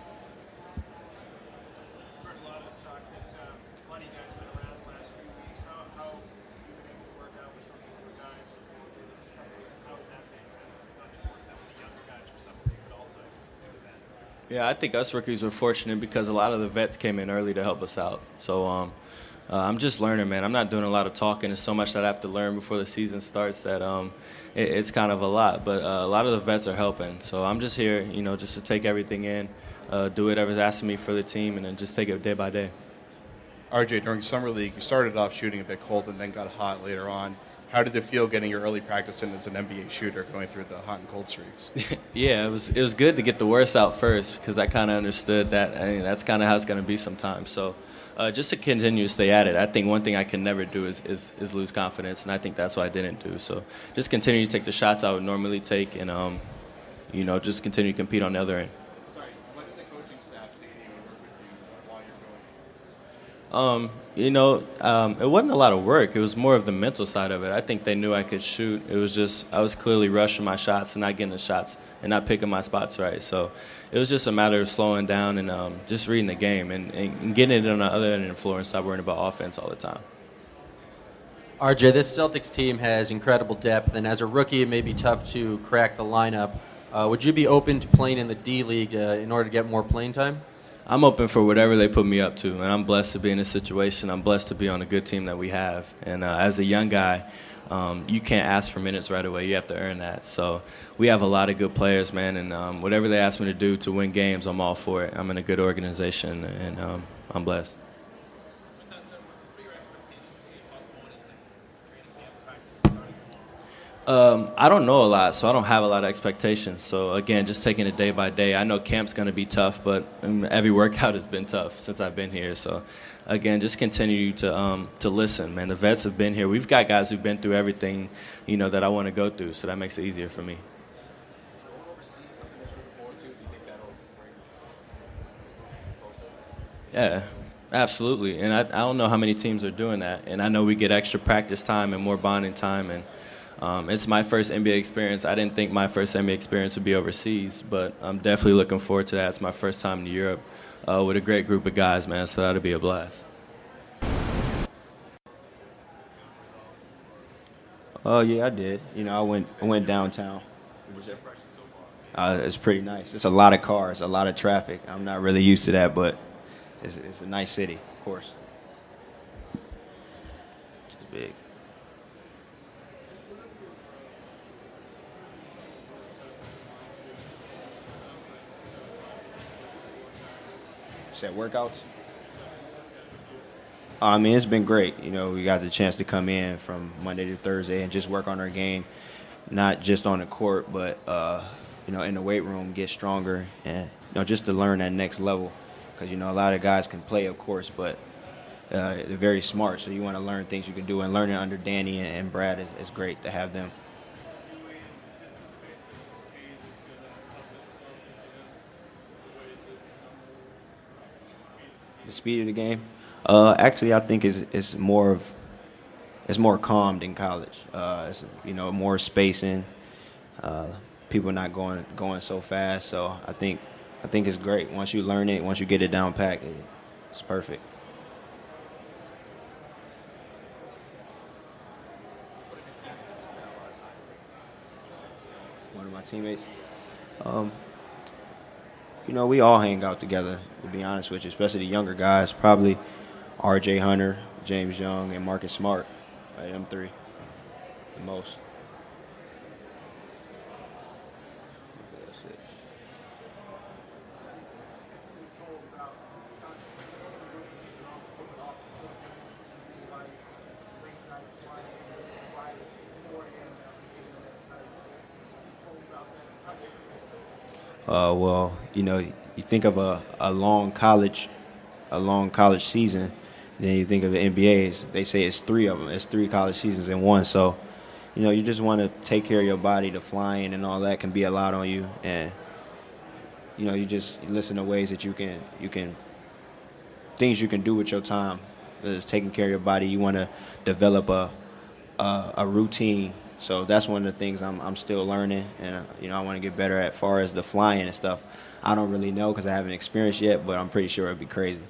Yeah, I think us rookies were fortunate because a lot of the vets came in early to help us out. So um, uh, I'm just learning, man. I'm not doing a lot of talking. There's so much that I have to learn before the season starts that um, it, it's kind of a lot. But uh, a lot of the vets are helping. So I'm just here, you know, just to take everything in, uh, do whatever's asking me for the team, and then just take it day by day. R J, during Summer League, you started off shooting a bit cold and then got hot later on. How did it feel getting your early practice in as an N B A shooter going through the hot and cold streaks? Yeah, it was it was good to get the worst out first because I kind of understood that. I mean, that's kind of how it's going to be sometimes. So uh, just to continue to stay at it. I think one thing I can never do is, is, is lose confidence, and I think that's what I didn't do. So just continue to take the shots I would normally take and, um, you know, just continue to compete on the other end. Sorry, what did the coaching staff say to you or work with you while you're Um, you know, um, it wasn't a lot of work. It was more of the mental side of it. I think they knew I could shoot. It was just I was clearly rushing my shots and not getting the shots and not picking my spots right. So it was just a matter of slowing down and um, just reading the game and, and getting it on the other end of the floor and stop worrying about offense all the time. R J, this Celtics team has incredible depth, and as a rookie, it may be tough to crack the lineup. Uh, would you be open to playing in the D League uh, in order to get more playing time? I'm open for whatever they put me up to, and I'm blessed to be in this situation. I'm blessed to be on a good team that we have. And uh, as a young guy, um, you can't ask for minutes right away. You have to earn that. So we have a lot of good players, man, and um, whatever they ask me to do to win games, I'm all for it. I'm in a good organization, and um, I'm blessed. Um, I don't know a lot, so I don't have a lot of expectations. So, again, just taking it day by day. I know camp's going to be tough, but um, every workout has been tough since I've been here. So, again, just continue to um, to listen, man. The vets have been here. We've got guys who've been through everything, you know, that I want to go through, so that makes it easier for me. Yeah, absolutely. And I, I don't know how many teams are doing that. And I know we get extra practice time and more bonding time, and Um, it's my first N B A experience. I didn't think my first N B A experience would be overseas, but I'm definitely looking forward to that. It's my first time in Europe uh, with a great group of guys, man, so that'll be a blast. Oh, uh, yeah, I did. You know, I went I went downtown. Uh, it's pretty nice. It's a lot of cars, a lot of traffic. I'm not really used to that, but it's, it's a nice city, of course. It's big. At workouts? I mean, it's been great. You know, we got the chance to come in from Monday to Thursday and just work on our game, not just on the court, but, uh, you know, in the weight room, get stronger, and, you know, just to learn that next level. Because, you know, a lot of guys can play, of course, but uh, they're very smart, so you want to learn things you can do. And learning under Danny and Brad is, is great to have them. The speed of the game, uh, actually, I think is is more of it's more calmed in college. Uh, it's, you know, more spacing, uh, people not going going so fast. So I think I think it's great once you learn it. Once you get it down pat, it, it's perfect. One of my teammates. Um, You know, we all hang out together, to be honest with you, especially the younger guys. Probably R J Hunter, James Young, and Marcus Smart. Right, them three, the most. That's it. Uh, well, you know, you think of a, a long college, a long college season, then you think of the N B As. They say it's three of them. It's three college seasons in one. So, you know, you just want to take care of your body. The flying and all that can be a lot on you, and you know, you just listen to ways that you can, you can, things you can do with your time. Is taking care of your body. You want to develop a, a, a routine. So that's one of the things I'm I'm still learning, and uh, you know, I want to get better at. As far as the flying and stuff, I don't really know because I haven't experienced yet, but I'm pretty sure it'd be crazy.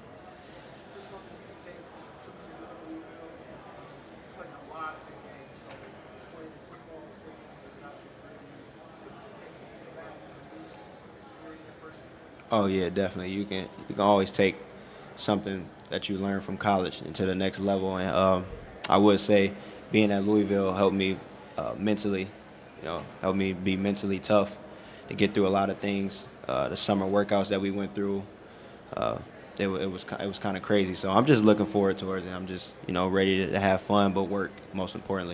Oh yeah, definitely. You can you can always take something that you learn from college into the next level, and um, I would say being at Louisville helped me. Uh, mentally, you know, helped me be mentally tough to get through a lot of things. Uh, the summer workouts that we went through, uh, it, it was it was kind of crazy. So I'm just looking forward towards it. I'm just, you know, ready to have fun, but work most importantly.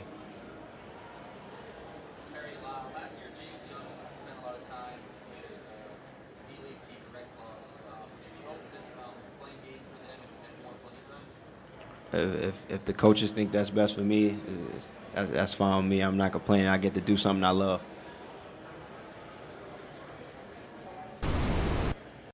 If if the coaches think that's best for me, that's, that's fine with me. I'm not complaining. I get to do something I love.